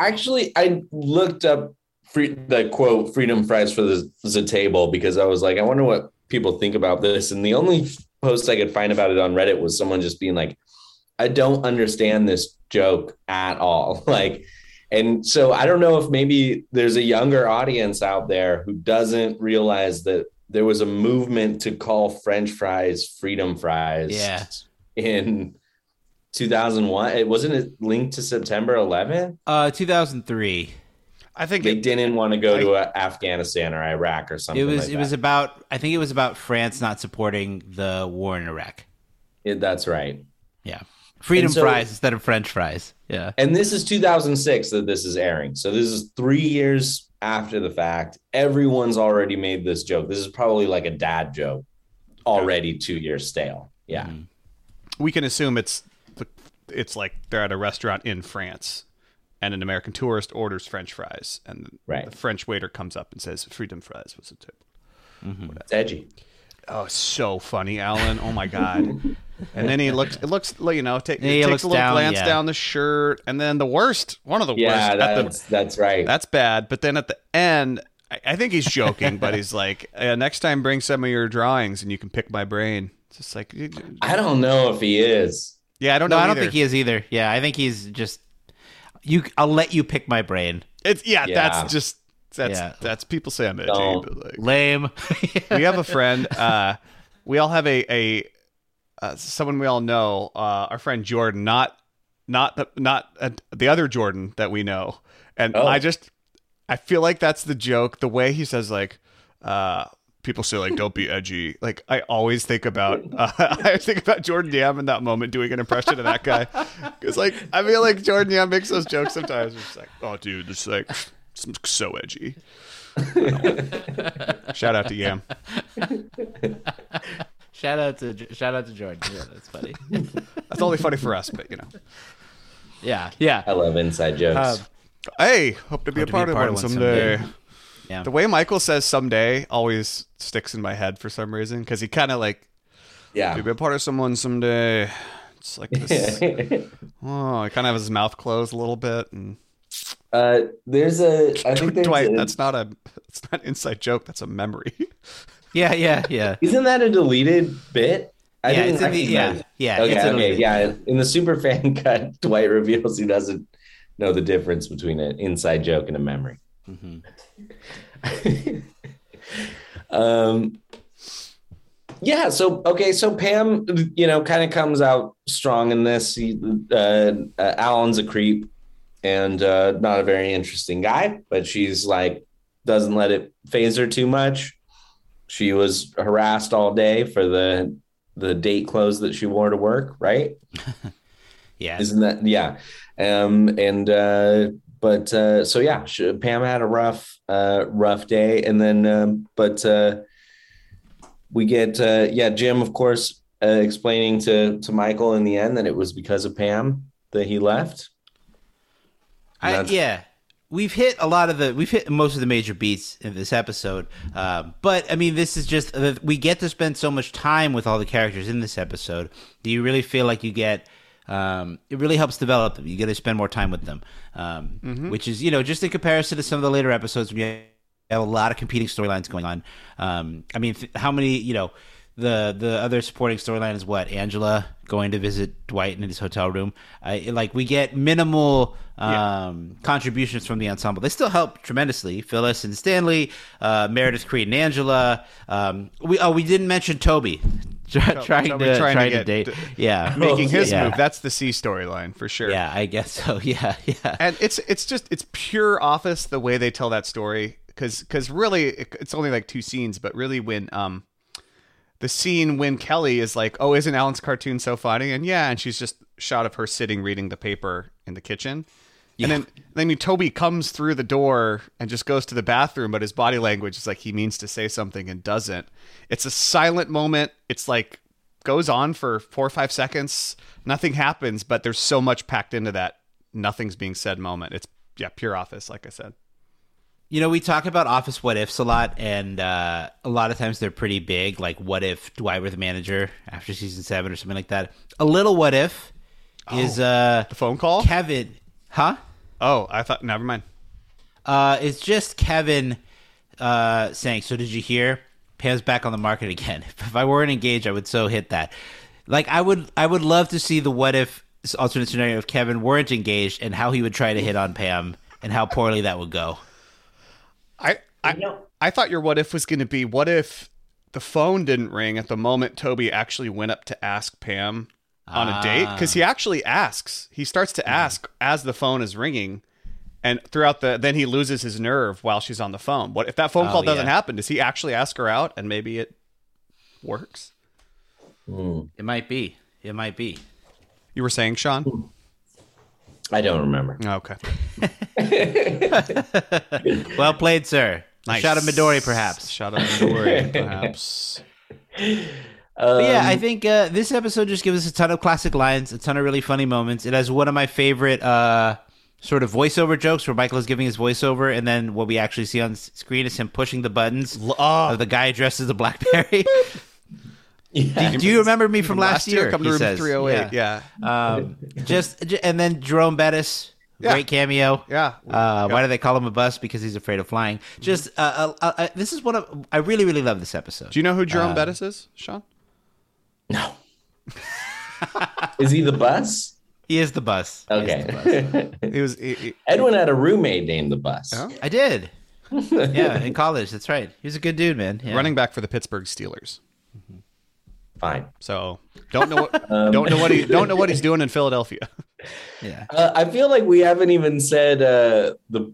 I looked up the quote "freedom fries for the table" because I was like, I wonder what people think about this. And the only post I could find about it on Reddit was someone just being like, I don't understand this joke at all. Like, and so I don't know if maybe there's a younger audience out there who doesn't realize that there was a movement to call French fries freedom fries. Yeah. In 2001. Wasn't it linked to September 11th? 2003. I think they didn't want to go to Afghanistan or Iraq or something. It was about France not supporting the war in Iraq. That's right. Yeah. Freedom fries instead of French fries. Yeah. And this is 2006 that this is airing. So this is 3 years after the fact. Everyone's already made this joke. This is probably like a dad joke already 2 years stale. Yeah. Mm-hmm. We can assume it's like they're at a restaurant in France and an American tourist orders French fries, and the French waiter comes up and says, "Freedom fries was a tip." Mm-hmm. It's edgy. Oh, so funny, Alan. Oh my God. And then he looks, takes a little glance down the shirt, and then one of the worst. That's right. That's bad. But then at the end, I think he's joking, but he's like, next time bring some of your drawings and you can pick my brain. It's just like, I don't know if he is. Yeah, I don't know. I don't think he is either. Yeah, I think he's just I'll let you pick my brain. That's people say I'm edgy, but like, lame. We have a friend. We all have a someone we all know. Our friend Jordan, not the other Jordan that we know. And I feel like that's the joke. The way he says like, people say like, "Don't be edgy." Like, I always think about Jordan Yam in that moment doing an impression of that guy, because like I feel like Jordan Yam makes those jokes sometimes. It's like, "Oh, dude, it's like it's so edgy." Shout out to Yam. Shout out to Jordan. Yeah, that's funny. That's only funny for us, but Yeah. I love inside jokes. Hey, hope to be a part of one someday. Yeah. The way Michael says "someday" always sticks in my head for some reason, because he kind of like, to be a part of someone someday. It's like this. He kind of has his mouth closed a little bit, and I think Dwight. That's not an inside joke. That's a memory. Yeah. Isn't that a deleted bit? Okay. In the Superfan cut, Dwight reveals he doesn't know the difference between an inside joke and a memory. Mm-hmm. So Pam, kind of comes out strong in this. Alan's a creep and not a very interesting guy, but she's like, doesn't let it phase her too much. She was harassed all day for the date clothes that she wore to work, right? Yeah. Isn't that, yeah. Pam had a rough day, and then we get Jim, of course, explaining to Michael in the end that it was because of Pam that he left. Yeah. We've hit most of the major beats in this episode, but I mean, this is just we get to spend so much time with all the characters in this episode. Do you really feel like you get? It really helps develop them. You get to spend more time with them, which is just in comparison to some of the later episodes when you have a lot of competing storylines going on. I mean, how many the other supporting storyline is what? Angela going to visit Dwight in his hotel room. We get minimal contributions from the ensemble. They still help tremendously. Phyllis and Stanley, Meredith, Creed, and Angela. We didn't mention Toby. Trying to date. Yeah. Making his move. That's the C storyline for sure. Yeah, I guess so. Yeah. And it's pure Office the way they tell that story. Because really, it's only like 2 scenes, but really when the scene when Kelly is like, "Oh, isn't Alan's cartoon so funny?" And she's just a shot of her sitting reading the paper in the kitchen. Yeah. And then Toby comes through the door and just goes to the bathroom, but his body language is like he means to say something and doesn't. It's a silent moment. It's like goes on for 4 or 5 seconds. Nothing happens, but there's so much packed into that nothing's being said moment. It's pure Office, like I said. We talk about Office what ifs a lot, and a lot of times they're pretty big. Like, what if Dwight were the manager after season 7 or something like that? A little what if is the phone call? Kevin, huh? Oh, I thought. Never mind. It's just Kevin saying, "So did you hear? Pam's back on the market again." If I weren't engaged, I would so hit that. Like, I would love to see the what if alternate scenario if Kevin weren't engaged and how he would try to hit on Pam and how poorly that would go. I thought your what if was going to be, what if the phone didn't ring at the moment Toby actually went up to ask Pam on a date? Because he actually asks. He starts to ask as the phone is ringing, and then he loses his nerve while she's on the phone. What if that phone call doesn't happen? Does he actually ask her out and maybe it works? It might be. You were saying, Sean? I don't remember. Okay. Well played, sir. Nice. Shot of Midori, perhaps. Shot of Midori, perhaps. But yeah, I think this episode just gives us a ton of classic lines, a ton of really funny moments. It has one of my favorite sort of voiceover jokes where Michael is giving his voiceover, and then what we actually see on screen is him pushing the buttons of the guy dressed as a BlackBerry. Yeah. Do you remember me from last year? Come to room 308. Yeah. And then Jerome Bettis, great cameo. Yeah. Why do they call him a bus? Because he's afraid of flying. Just this is one of I really really love this episode. Do you know who Jerome Bettis is, Sean? No. Is he the bus? He is the bus. Okay. He Edwin had a roommate named the Bus. Oh? I did. Yeah, in college. That's right. He was a good dude, man. Yeah. Running back for the Pittsburgh Steelers. Fine. So don't know what he's doing in Philadelphia. Yeah. I feel like we haven't even said the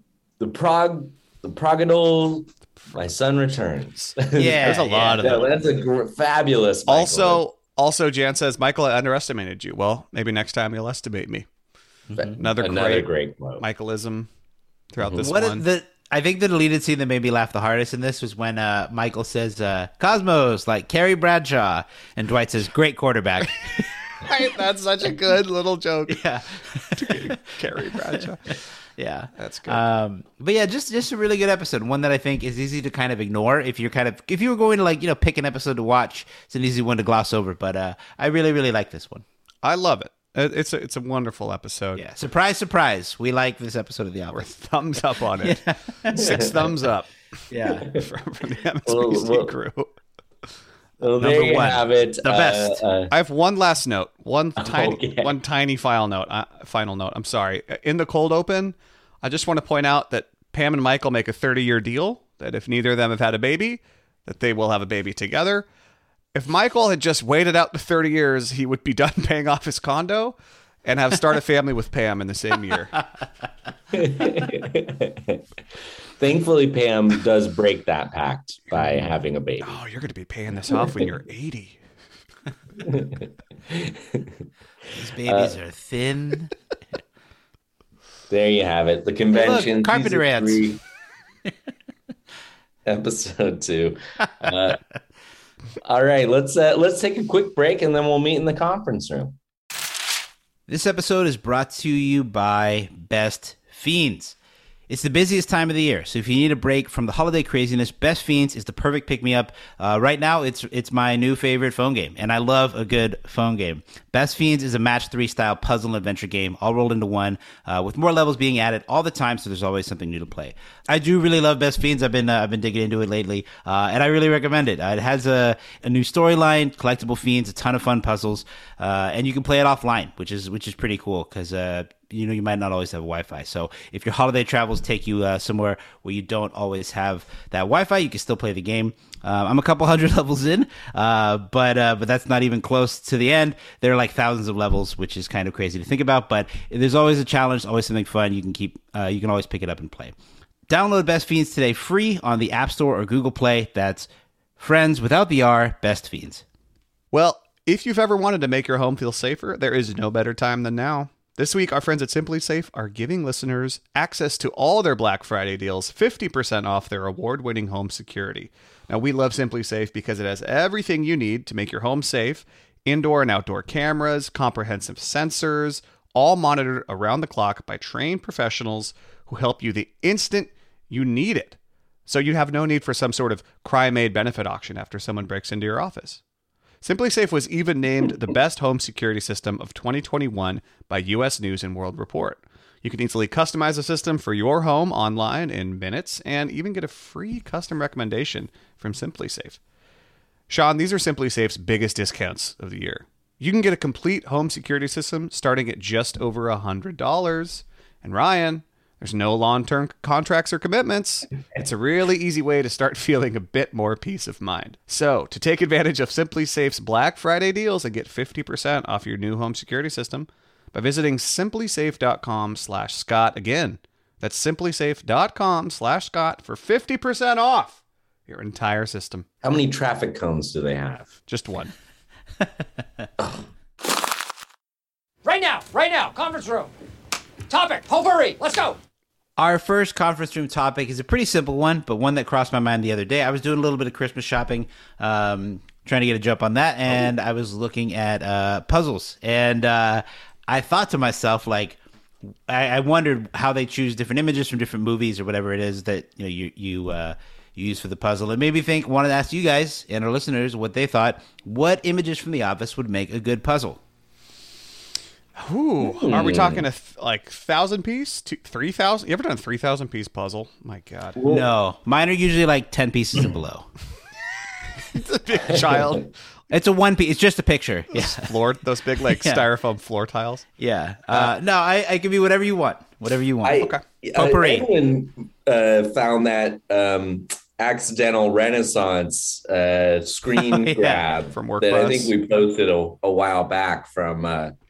Progadol. My son returns. Yeah, there's a lot of them. That's a fabulous. Michael. Also, Jan says, Michael, I underestimated you. Well, maybe next time you'll estimate me. Another great quote. Michaelism throughout this one. I think the deleted scene that made me laugh the hardest in this was when Michael says, Cosmos, like Carrie Bradshaw. And Dwight says, great quarterback. Right? That's such a good little joke. Yeah. Carrie Bradshaw. Yeah. That's good. But yeah, just a really good episode. One that I think is easy to kind of ignore if you were going to pick an episode to watch, it's an easy one to gloss over. But I really, really like this one. I love it. It's a wonderful episode. Yeah. Surprise, surprise. We like this episode of The Office. Thumbs up on it. Yeah. 6 thumbs up. Yeah. from the MSBC crew. Well, there you have it. The best. I have one last note. One tiny final note. I'm sorry. In the cold open, I just want to point out that Pam and Michael make a 30-year deal that if neither of them have had a baby, that they will have a baby together. If Michael had just waited out the 30 years, he would be done paying off his condo and have started a family with Pam in the same year. Thankfully, Pam does break that pact by having a baby. Oh, you're going to be paying this off when you're 80. These babies are thin. There you have it. The convention. Look, carpenter ants. Episode 2. All right, let's take a quick break and then we'll meet in the conference room. This episode is brought to you by Best Fiends. It's the busiest time of the year, so if you need a break from the holiday craziness, Best Fiends is the perfect pick-me-up. Right now, it's my new favorite phone game, and I love a good phone game. Best Fiends is a match-3 style puzzle and adventure game, all rolled into one, with more levels being added all the time, so there's always something new to play. I do really love Best Fiends. I've been digging into it lately, and I really recommend it. It has a new storyline, collectible fiends, a ton of fun puzzles, and you can play it offline, which is pretty cool because you might not always have Wi-Fi. So if your holiday travels take you somewhere where you don't always have that Wi-Fi, you can still play the game. I'm a couple hundred levels in, but that's not even close to the end. There are like thousands of levels, which is kind of crazy to think about. But there's always a challenge, always something fun. You can always pick it up and play. Download Best Fiends today free on the App Store or Google Play. That's friends without the R, Best Fiends. Well, if you've ever wanted to make your home feel safer, there is no better time than now. This week, our friends at Simply Safe are giving listeners access to all their Black Friday deals, 50% off their award-winning home security. Now, we love Simply Safe because it has everything you need to make your home safe. Indoor and outdoor cameras, comprehensive sensors, all monitored around the clock by trained professionals who help you the instant you need it. So you have no need for some sort of crime-aid benefit auction after someone breaks into your office. Simply Safe was even named the best home security system of 2021 by U.S. News and World Report. You can easily customize a system for your home online in minutes and even get a free custom recommendation from Simply Safe. Sean, these are Simply Safe's biggest discounts of the year. You can get a complete home security system starting at just over $100. And Ryan, there's no long-term contracts or commitments. It's a really easy way to start feeling a bit more peace of mind. So, to take advantage of Simply Safe's Black Friday deals and get 50% off your new home security system by visiting simplysafe.com/Scott. Again, that's simplysafe.com/Scott for 50% off your entire system. How many traffic cones do they have? Just one. Right now, conference room. Topic, potpourri, let's go. Our first conference room topic is a pretty simple one, but one that crossed my mind the other day. I was doing a little bit of Christmas shopping, trying to get a jump on that, and I was looking at puzzles. And I thought to myself, like, I wondered how they choose different images from different movies or whatever it is that you use for the puzzle. It made me think, wanted to ask you guys and our listeners what they thought. What images from The Office would make a good puzzle? Ooh, are we talking a 1,000-piece, 3,000? You ever done a 3,000-piece puzzle? My God. No, mine are usually like 10 pieces and below. It's a big child. It's a one piece. It's just a picture. Yeah, those big like styrofoam floor tiles. Yeah. No, I can be whatever you want. Whatever you want. Okay. Edwin found that accidental Renaissance screen grab from Work that Bus. I think we posted a while back from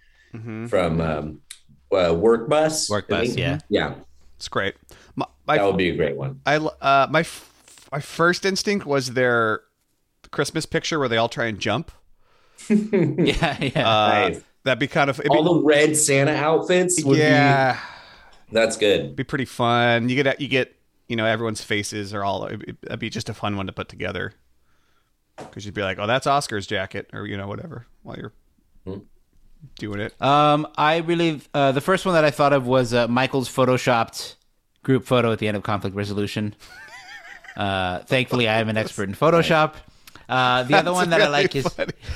Work Bus. Work Bus, yeah, it's great. That would be a great one. My first instinct was their Christmas picture where they all try and jump. Yeah. Nice. That'd be kind of all the red Santa outfits. That's good. Be pretty fun. You get everyone's faces are all. That'd be just a fun one to put together. Because you'd be like, oh, that's Oscar's jacket, or whatever, while you're doing it. I really the first one that I thought of was Michael's photoshopped group photo at the end of Conflict Resolution. Thankfully, I am an expert in Photoshop. The other one that really I like is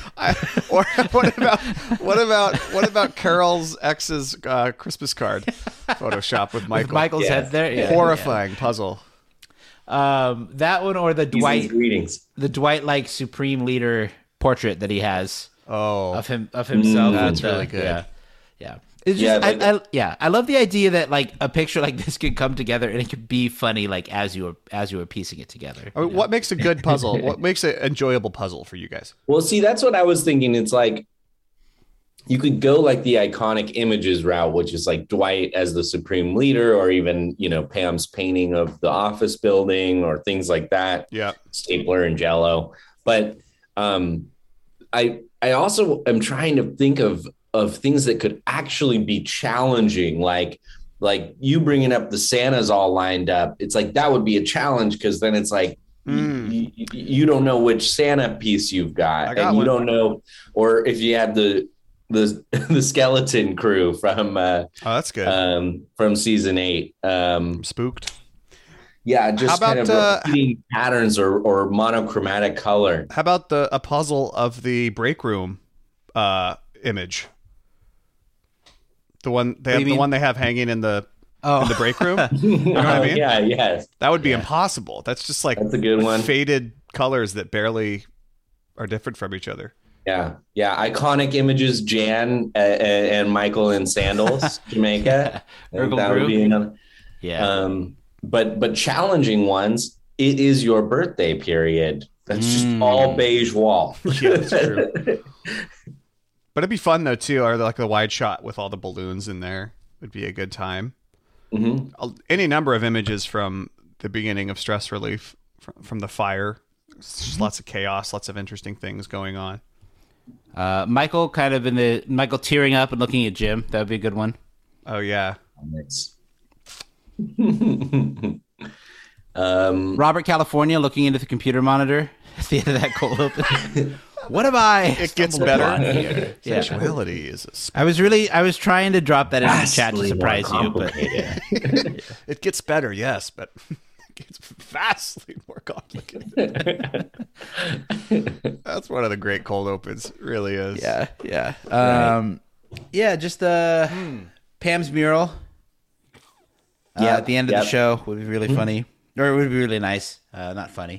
what about Carol's ex's Christmas card Photoshop with Michael? With Michael's head there. Yeah, horrifying puzzle. That one or the Dwight greetings. The Dwight like Supreme Leader portrait that he has. Of himself. That's really good. Yeah. It's just, I love the idea that like a picture like this could come together and it could be funny like as you were piecing it together. I mean, what makes a good puzzle? What makes an enjoyable puzzle for you guys? Well, see, that's what I was thinking. It's like you could go like the iconic images route, which is like Dwight as the Supreme Leader, or even Pam's painting of the office building, or things like that. Yeah, stapler and Jello. But I also am trying to think of things that could actually be challenging, like you bringing up the Santas all lined up. It's like that would be a challenge, because then it's like you don't know which Santa piece you've got, and you don't know, or if you had the the skeleton crew from that's good. From season 8. Spooked. Yeah, just How about, kind of repeating patterns or monochromatic color. How about a puzzle of the break room image? The one they have hanging in the break room. You know what I mean? Yeah, yes. That would be impossible. That's just like that's a good one. Faded colors that barely are different from each other. Yeah. Iconic images: Jan and Michael in sandals, Jamaica. That would be another. Yeah. But challenging ones. It is your birthday period. That's just all beige wall. Yeah, that's true. But it'd be fun though too. Or like the wide shot with all the balloons in there would be a good time. Mm-hmm. Any number of images from the beginning of Stress Relief, from the fire. It's just lots of chaos, lots of interesting things going on. Michael Michael tearing up and looking at Jim. That would be a good one. Oh yeah. Robert California looking into the computer monitor at the end of that cold open. What have I? It gets better. Here? Sexuality is. I was trying to drop that into the chat to surprise you, but it gets better. Yes, but it gets vastly more complicated. That's one of the great cold opens. It really is. Yeah. Just Pam's mural. At the end of the show would be really funny, or it would be really nice. Not funny.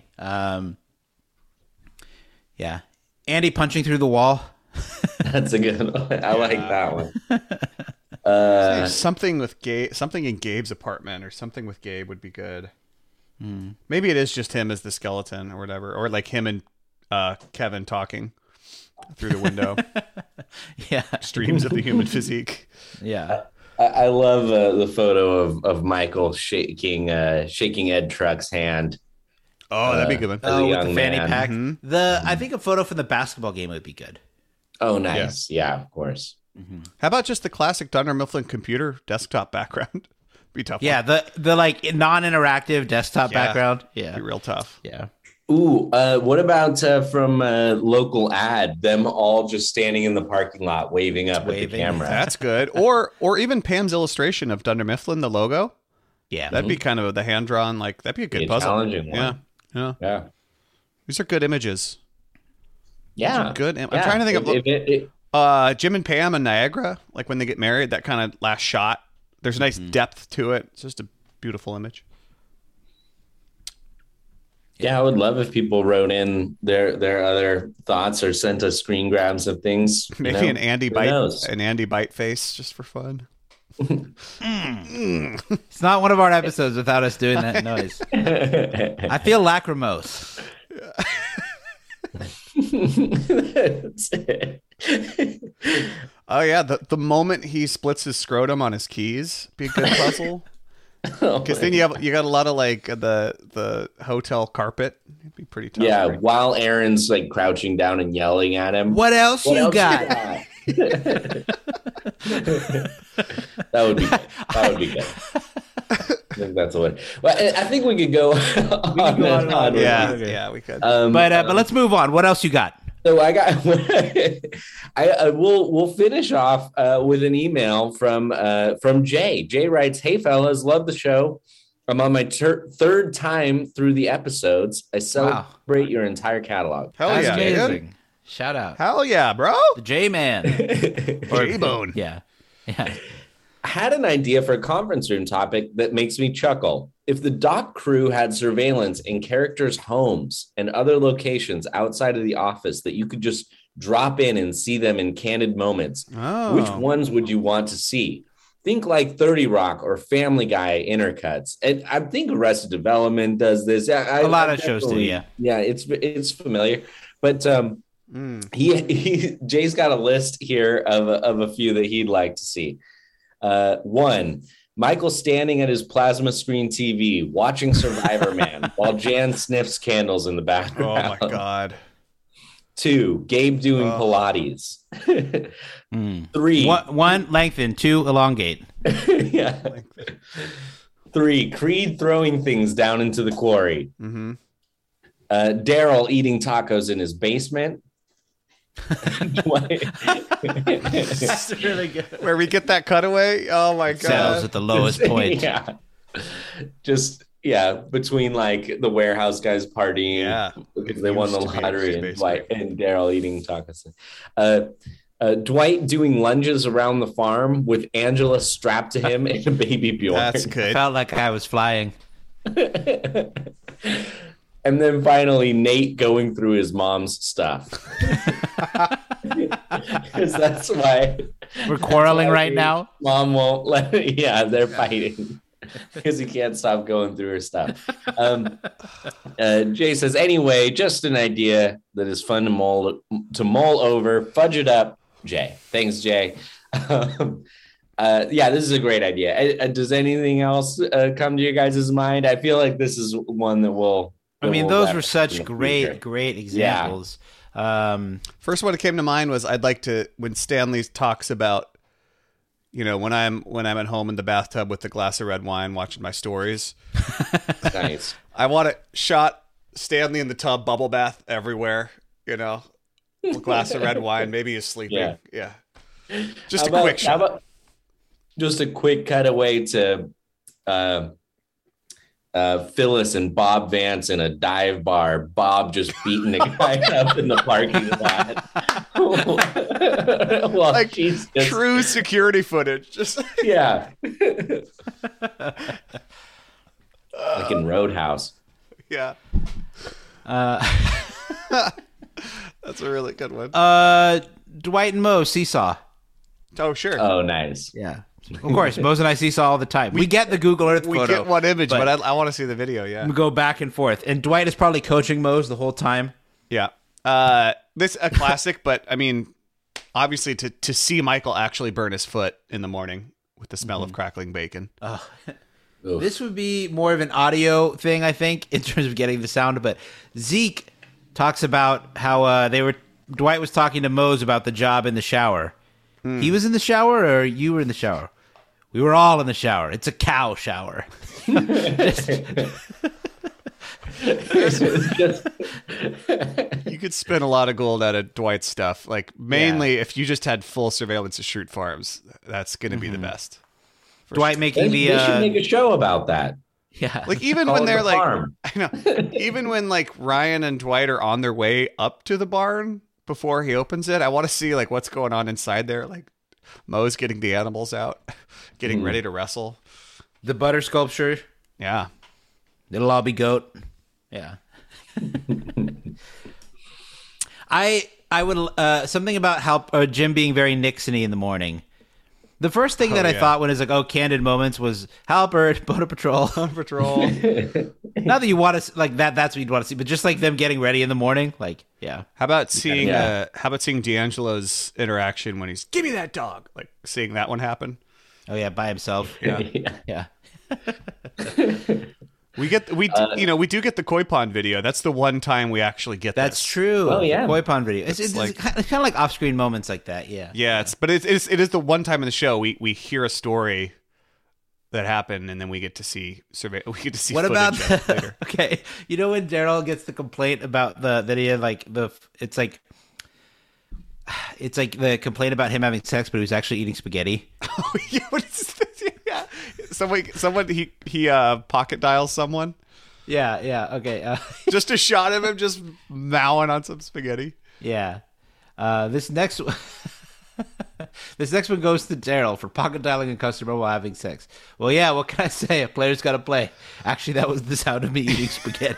Andy punching through the wall. That's a good one. I like that one. Something in Gabe's apartment, or something with Gabe would be good. Maybe it is just him as the skeleton or whatever, or like him and Kevin talking through the window. Streams of the human physique. I love the photo of Michael shaking Ed Truck's hand. Oh, that'd be a good one. Oh, with the fanny pack. I think a photo from the basketball game would be good. Oh, nice. Yeah, of course. Mm-hmm. How about just the classic Dunder Mifflin computer desktop background? Be tough. Yeah, the like non-interactive desktop background. Yeah, be real tough. Yeah. Ooh, what about from local ad? Them all just standing in the parking lot, waving up at the camera. That's good. Or even Pam's illustration of Dunder Mifflin, the logo. Yeah, that'd be kind of the hand drawn. Like that'd be a good puzzle. Challenging one. Yeah. These are good images. Yeah, good. I'm trying to think of Jim and Pam and Niagara. Like when they get married, that kind of last shot. There's a nice depth to it. It's just a beautiful image. Yeah, I would love if people wrote in their other thoughts or sent us screen grabs of things. Maybe an Andy Bite face just for fun. It's not one of our episodes without us doing that noise. I feel lacrimose. That's it. Oh yeah, the moment he splits his scrotum on his keys, be a good puzzle. Because then you got a lot of like the hotel carpet. It'd be pretty tough. Yeah, while Aaron's like crouching down and yelling at him. What else you got? That would be good. I think that's what. Well, I think we could go. Yeah, we could. But let's move on. What else you got? So we'll finish off with an email from Jay. Jay writes, "Hey fellas, love the show. I'm on my third time through the episodes. I celebrate your entire catalog. Hell yeah, amazing. Dude. Shout out. Hell yeah, bro. The J-Man. Or J-Bone. Yeah. I had an idea for a conference room topic that makes me chuckle. If the doc crew had surveillance in characters' homes and other locations outside of the office that you could just drop in and see them in candid moments, which ones would you want to see? Think like 30 Rock or Family Guy intercuts. And I think Arrested Development does this. A lot of shows do, yeah. Yeah, it's familiar. But Jay's got a list here of a few that he'd like to see. 1, Michael standing at his plasma screen TV watching Survivor Man while Jan sniffs candles in the background. Oh my God. 2, Gabe doing Pilates. 3, 1 lengthen, 2 elongate. Yeah. 3, Creed throwing things down into the quarry. Mm-hmm. Daryl eating tacos in his basement. It's really good. Where we get that cutaway. Oh my god. Settles at the lowest point. Yeah. Just between like the warehouse guys partying because they won the lottery and Dwight and Daryl eating tacos. Dwight doing lunges around the farm with Angela strapped to him and a baby Bjorn. That's good. Felt like I was flying. And then finally, Nate going through his mom's stuff. Because that's why we're quarreling right now. Mom won't let. Yeah, they're fighting because he can't stop going through her stuff. Jay says, anyway, just an idea that is fun to mull over. Fudge it up, Jay. Thanks, Jay. This is a great idea. Does anything else come to your guys' mind? I feel like this is one that will. I mean, those were such great examples. Yeah. First one that came to mind was I'd like to, when Stanley talks about, when I'm at home in the bathtub with a glass of red wine watching my stories. Nice. I want to shot Stanley in the tub, bubble bath everywhere, a glass of red wine. Maybe he's sleeping. Yeah. Just a quick shot. Just a quick cutaway to Phyllis and Bob Vance in a dive bar. Bob just beating a guy up in the parking lot. Well, like true security footage. Just like in Roadhouse. Yeah. That's a really good one. Dwight and Mo seesaw. Oh, sure. Oh, nice. Yeah. Of course, Mose and I seesaw all the time. We get the Google Earth photo. We get one image, but I want to see the video, yeah. We go back and forth. And Dwight is probably coaching Mose the whole time. Yeah. This a classic, but I mean, obviously to see Michael actually burn his foot in the morning with the smell of crackling bacon. This would be more of an audio thing, I think, in terms of getting the sound. But Zeke talks about how Dwight was talking to Mose about the job in the shower. He was in the shower, or you were in the shower? We were all in the shower. It's a cow shower. You could spin a lot of gold out of Dwight's stuff. Like, mainly, if you just had full surveillance of Schrute Farms, that's going to be the best. Dwight making they should make a show about that. Yeah. Like, even when they're like, I know, even when like Ryan and Dwight are on their way up to the barn before he opens it, I want to see like what's going on inside there. Like, Mo's getting the animals out, getting ready to wrestle. The butter sculpture. Yeah. It'll all be goat. Yeah. I would something about how Jim being very Nixon-y in the morning. The first thing that I thought when it's like, candid moments was Halpert, Boat Patrol. Patrol. Not that you want to like that. That's what you'd want to see, but just like them getting ready in the morning, like yeah. How about seeing D'Angelo's interaction when he's give me that dog? Like seeing that one happen. Oh yeah, by himself. Yeah. We do get the Koi Pond video. That's the one time we actually get That's this. true. Oh yeah, the Koi Pond video. It's kind of like off-screen moments like that. Yeah. Yeah. It is the one time in the show we hear a story that happened, and then we get to see What about later. Okay, when Daryl gets the complaint about that he had it's like the complaint about him having sex, but he was actually eating spaghetti. Oh yeah. What is this? Yeah. Someone he pocket dials someone. Yeah. Okay. Just a shot of him just mowing on some spaghetti. Yeah. This next one goes to Daryl for pocket dialing a customer while having sex. Well, yeah. What can I say? A player's got to play. Actually, that was the sound of me eating spaghetti.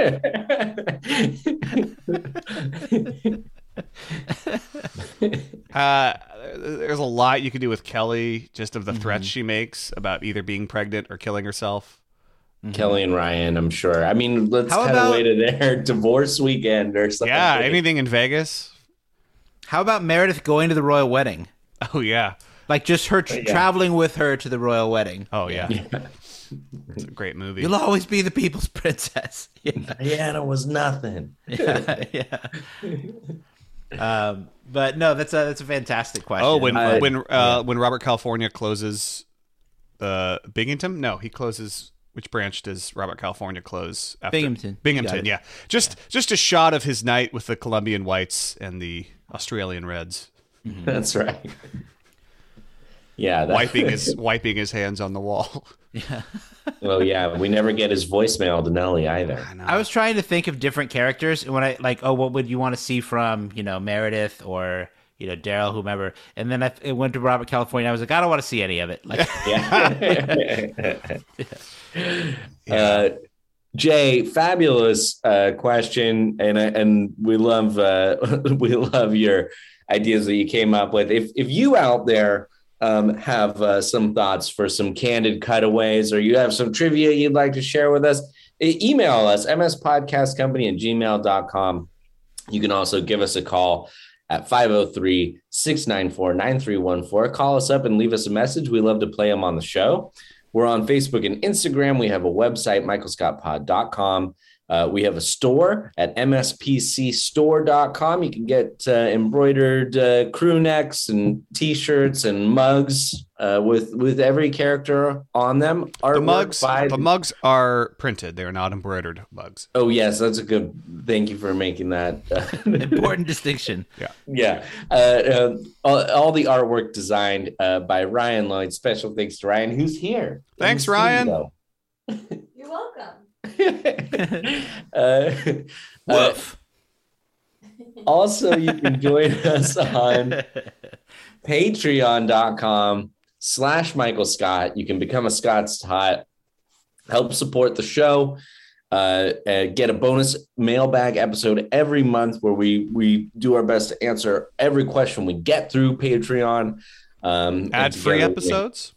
There's a lot you can do with Kelly, just of the threats she makes about either being pregnant or killing herself. Kelly and Ryan, I'm sure. I mean, let's cut away to their divorce weekend or something. Yeah, anything in Vegas. How about Meredith going to the royal wedding? Oh yeah, like just her traveling with her to the royal wedding. Oh yeah. It's a great movie. You'll always be the people's princess. Yeah. Diana was nothing. Yeah. But no, that's a fantastic question. Oh, when Robert California closes Binghamton? No, he closes which branch does Robert California close after? Binghamton, yeah. Just a shot of his night with the Colombian Whites and the Australian Reds. Mm-hmm. That's right. Yeah, wiping his hands on the wall. Yeah. Well, yeah, we never get his voicemail to Nelly either. I was trying to think of different characters, and when I what would you want to see from Meredith or Daryl, whomever, and then it went to Robert California. I was like, I don't want to see any of it. Jay, fabulous question, and we love your ideas that you came up with. If you out there have some thoughts for some candid cutaways, or you have some trivia you'd like to share with us, email us, mspodcastcompany@gmail.com. You can also give us a call at 503-694-9314. Call us up and leave us a message. We love to play them on the show. We're on Facebook and Instagram. We have a website, michaelscottpod.com. We have a store at mspcstore.com. You can get embroidered crew necks and T-shirts and mugs with every character on them. The mugs are printed. They are not embroidered mugs. Oh, yes. That's a good... Thank you for making that. Important distinction. Yeah. All the artwork designed by Ryan Lloyd. Special thanks to Ryan, who's here. Thanks, Ryan. You're welcome. Also, you can join us on patreon.com/Michael Scott. You can become a Scott's Tot, help support the show, get a bonus mailbag episode every month where we do our best to answer every question we get through Patreon. Ad-free episodes.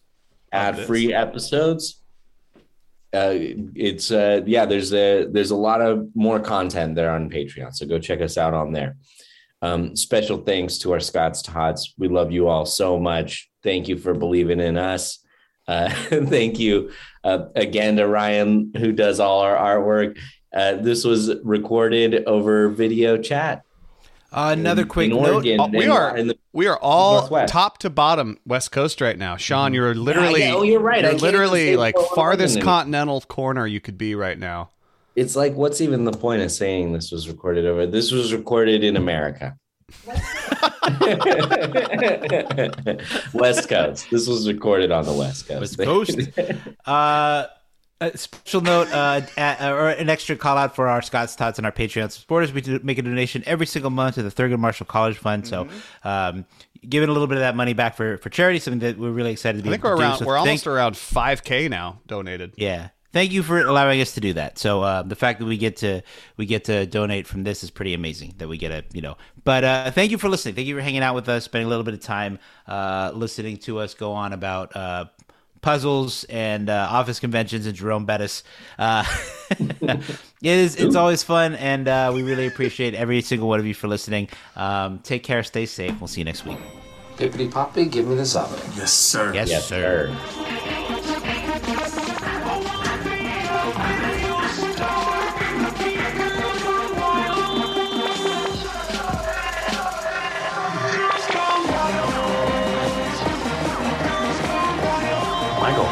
There's a lot of more content there on Patreon, so go check us out on there. Special thanks to our Scott's Tots. We love you all so much. Thank you for believing in us. Thank you again to Ryan, who does all our artwork. This was recorded over video chat. Another quick note: we are all Northwest. Top to bottom West Coast right now. Sean, you're literally you're right. You're literally like farthest continental corner you could be right now. It's like, what's even the point of saying this was recorded over? This was recorded in America. West Coast. This was recorded on the West Coast. A special note, or an extra call out for our Scott's Tots and our Patreon supporters. We do make a donation every single month to the Thurgood Marshall College Fund. So, giving a little bit of that money back for charity, something that we're really excited to be able to do. We're almost around $5,000 now donated. Yeah. Thank you for allowing us to do that. So the fact that we get to donate from this is pretty amazing. That we get But thank you for listening. Thank you for hanging out with us, spending a little bit of time listening to us go on about puzzles and office conventions and Jerome Bettis. It's always fun, and we really appreciate every single one of you for listening. Take care, stay safe. We'll see you next week. Pippity Poppy, give me the soda. Yes, sir. Yes, sir. Michael.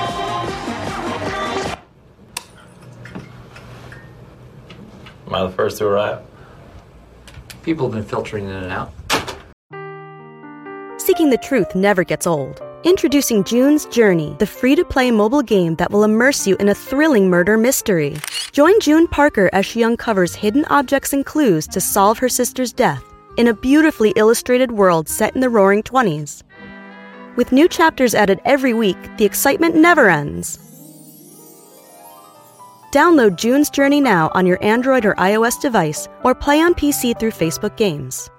Am I the first to arrive? People have been filtering in and out. Seeking the truth never gets old. Introducing June's Journey, the free-to-play mobile game that will immerse you in a thrilling murder mystery. Join June Parker as she uncovers hidden objects and clues to solve her sister's death in a beautifully illustrated world set in the Roaring '20s. With new chapters added every week, the excitement never ends. Download June's Journey now on your Android or iOS device, or play on PC through Facebook Games.